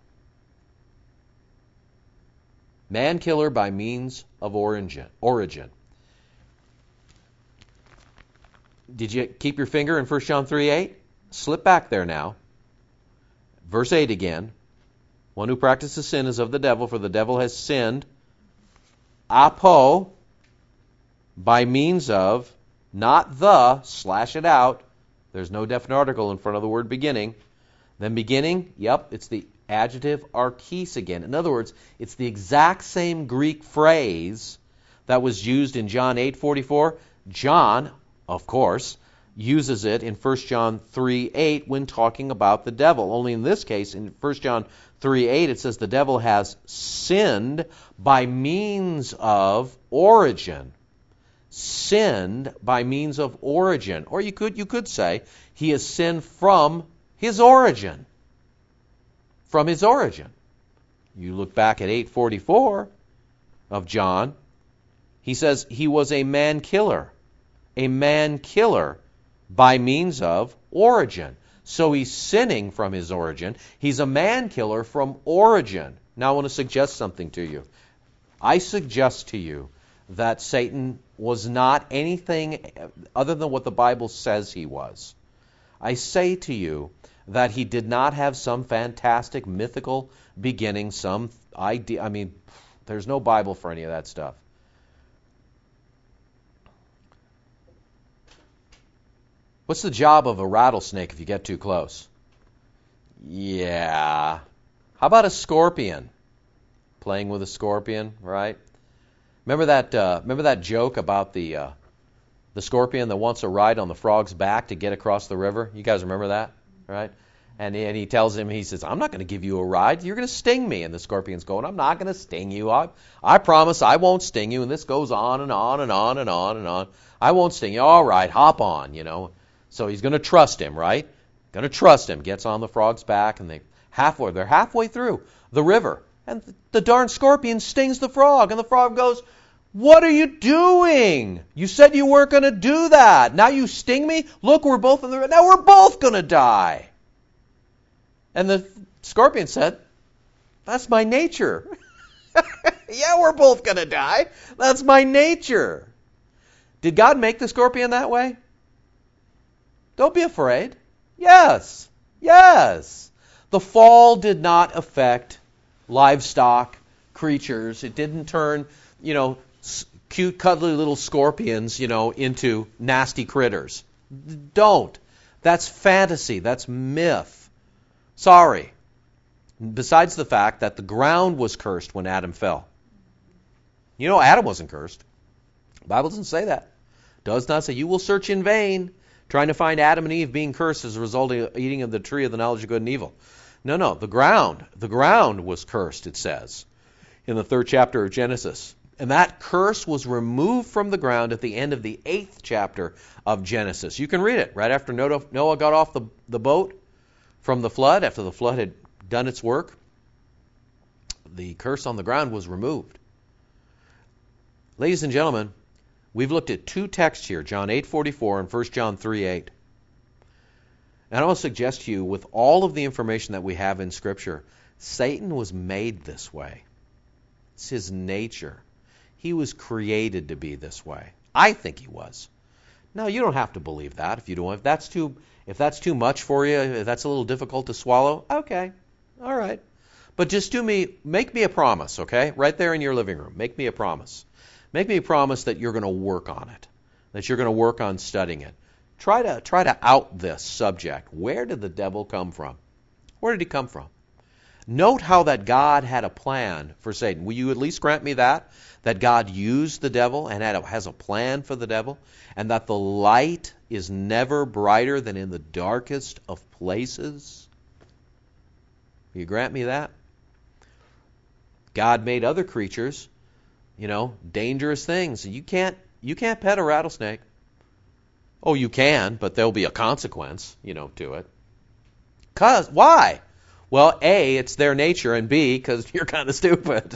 Man-killer by means of origin. Did you keep your finger in 1 John 3:8? Slip back there now. Verse 8 again. One who practices sin is of the devil, for the devil has sinned. Apo, by means of, not the, slash it out. There's no definite article in front of the word beginning. Then beginning, it's the adjective archis again. In other words, it's the exact same Greek phrase that was used in John 8:44. John, of course, uses it in 1 John 3:8 when talking about the devil. Only in this case, in 1 John 3:8, it says the devil has sinned by means of origin. Sinned by means of origin. Or you could say he has sinned from his origin. From his origin. You look back at 8:44, of John, he says he was a man killer by means of origin. So he's sinning from his origin. He's a man killer from origin. Now I want to suggest something to you. I suggest to you that Satan was not anything other than what the Bible says he was. I say to you that he did not have some fantastic mythical beginning, some idea. I mean, there's no Bible for any of that stuff. What's the job of a rattlesnake if you get too close? Yeah. How about a scorpion? Playing with a scorpion, right? Remember that joke about the scorpion that wants a ride on the frog's back to get across the river? You guys remember that, right? And he tells him, he says, I'm not going to give you a ride. You're going to sting me. And the scorpion's going, I'm not going to sting you. I promise I won't sting you. And this goes on and on and on and on and on. I won't sting you. All right, hop on, you know. So he's going to trust him, right? Going to trust him. Gets on the frog's back, and they're halfway through the river. And the darn scorpion stings the frog. And the frog goes, what are you doing? You said you weren't going to do that. Now you sting me? Look, we're both in the river. Now we're both going to die. And the scorpion said, that's my nature. Yeah, we're both going to die. That's my nature. Did God make the scorpion that way? Don't be afraid. Yes. The fall did not affect livestock, creatures. It didn't turn, cute, cuddly little scorpions, into nasty critters. Don't. That's fantasy. That's myth. Sorry. Besides the fact that the ground was cursed when Adam fell. Adam wasn't cursed. The Bible doesn't say that. It does not say, you will search in vain, trying to find Adam and Eve being cursed as a result of eating of the tree of the knowledge of good and evil. No, the ground was cursed, it says, in the 3rd chapter of Genesis. And that curse was removed from the ground at the end of the 8th chapter of Genesis. You can read it right after Noah got off the boat from the flood, after the flood had done its work. The curse on the ground was removed. Ladies and gentlemen, we've looked at 2 texts here, John 8:44 and 1 John 3:8. And I want to suggest to you, with all of the information that we have in Scripture, Satan was made this way. It's his nature. He was created to be this way. I think he was. Now, you don't have to believe that if you don't. If that's too much for you, if that's a little difficult to swallow, okay, all right. But just make me a promise, okay? Right there in your living room, make me a promise. Make me a promise that you're going to work on it, that you're going to work on studying it. Try to out this subject. Where did the devil come from? Where did he come from? Note how that God had a plan for Satan. Will you at least grant me that God used the devil and has a plan for the devil, and that the light is never brighter than in the darkest of places? Will you grant me that? God made other creatures, dangerous things. You can't pet a rattlesnake. Oh, you can, but there'll be a consequence, to it. Why? Well, A, it's their nature, and B, because you're kind of stupid.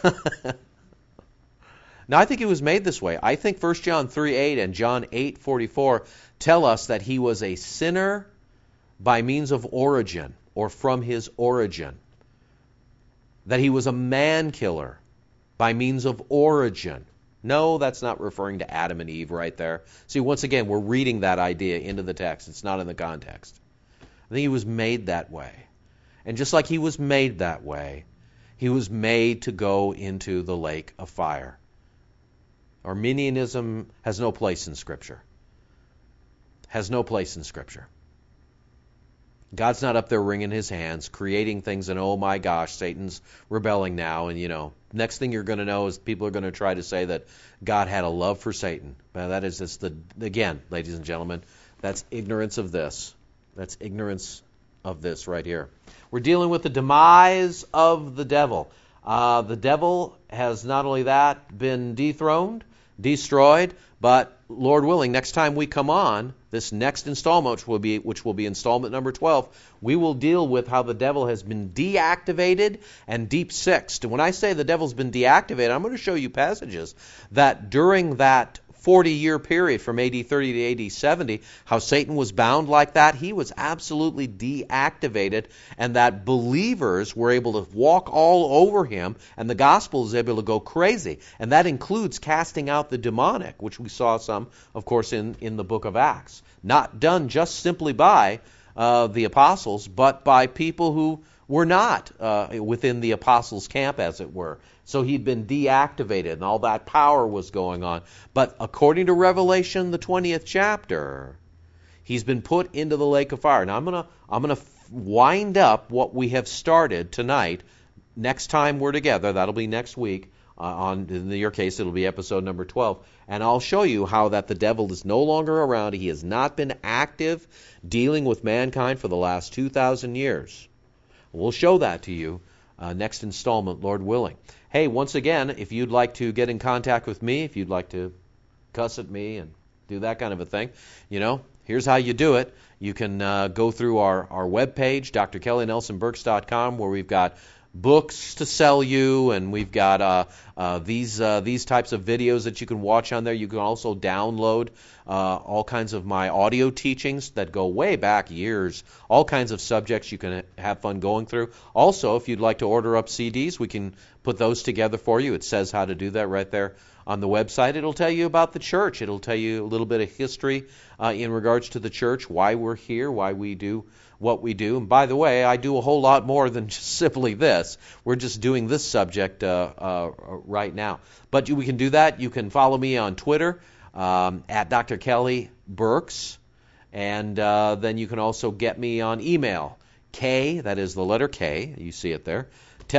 Now, I think he was made this way. I think 1 John 3:8 and John 8:44 tell us that he was a sinner by means of origin, or from his origin. That he was a man killer by means of origin. No, that's not referring to Adam and Eve right there. See, once again, we're reading that idea into the text. It's not in the context. I think he was made that way. And just like he was made that way, he was made to go into the lake of fire. Arminianism has no place in Scripture. Has no place in Scripture. God's not up there wringing his hands, creating things, and oh my gosh, Satan's rebelling now. And next thing you're going to know is people are going to try to say that God had a love for Satan. Well, that is just again, ladies and gentlemen, that's ignorance of this. That's ignorance of this right here. We're dealing with the demise of the devil. The devil has not only that been dethroned, destroyed, but Lord willing, next time we come on, this next installment, which will be installment number 12, we will deal with how the devil has been deactivated and deep-sixed. And when I say the devil's been deactivated, I'm going to show you passages that during that 40-year period from AD 30 to AD 70, how Satan was bound like that. He was absolutely deactivated, and that believers were able to walk all over him, and the gospel is able to go crazy. And that includes casting out the demonic, which we saw some, of course, in the book of Acts. Not done just simply by the apostles, but by people who were not within the apostles' camp, as it were. So he'd been deactivated, and all that power was going on. But according to Revelation, the 20th chapter, he's been put into the lake of fire. Now I'm gonna wind up what we have started tonight. Next time we're together, that'll be next week. In your case, it'll be episode number 12. And I'll show you how that the devil is no longer around. He has not been active dealing with mankind for the last 2,000 years. We'll show that to you next installment, Lord willing. Hey, once again, if you'd like to get in contact with me, if you'd like to cuss at me and do that kind of a thing, here's how you do it. You can go through our webpage, drkellynelsonburks.com, where we've got books to sell you, and we've got these types of videos that you can watch on there. You can also download all kinds of my audio teachings that go way back years, all kinds of subjects you can have fun going through. Also, if you'd like to order up CDs, we can put those together for you. It says how to do that right there on the website. It'll tell you about the church. It'll tell you a little bit of history in regards to the church, why we're here, why we do what we do. And by the way, I do a whole lot more than just simply this. We're just doing this subject right now. But we can do that. You can follow me on Twitter at Dr. Kelly Burks. And then you can also get me on email. K, that is the letter K, you see it there,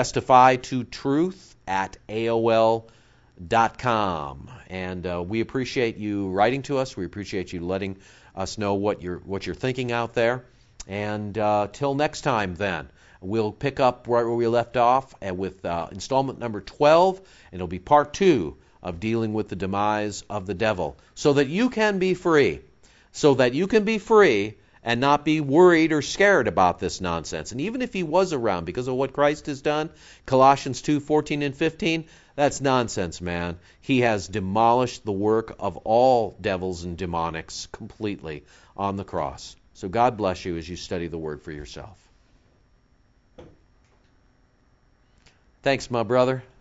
testifytotruth@AOL.com. And we appreciate you writing to us. We appreciate you letting us know what you're thinking out there. And till next time then, we'll pick up right where we left off with installment number 12, and it'll be part 2 of dealing with the demise of the devil, so that you can be free. So that you can be free and not be worried or scared about this nonsense. And even if he was around because of what Christ has done, Colossians 2:14 and 15, that's nonsense, man. He has demolished the work of all devils and demonics completely on the cross. So God bless you as you study the Word for yourself. Thanks, my brother.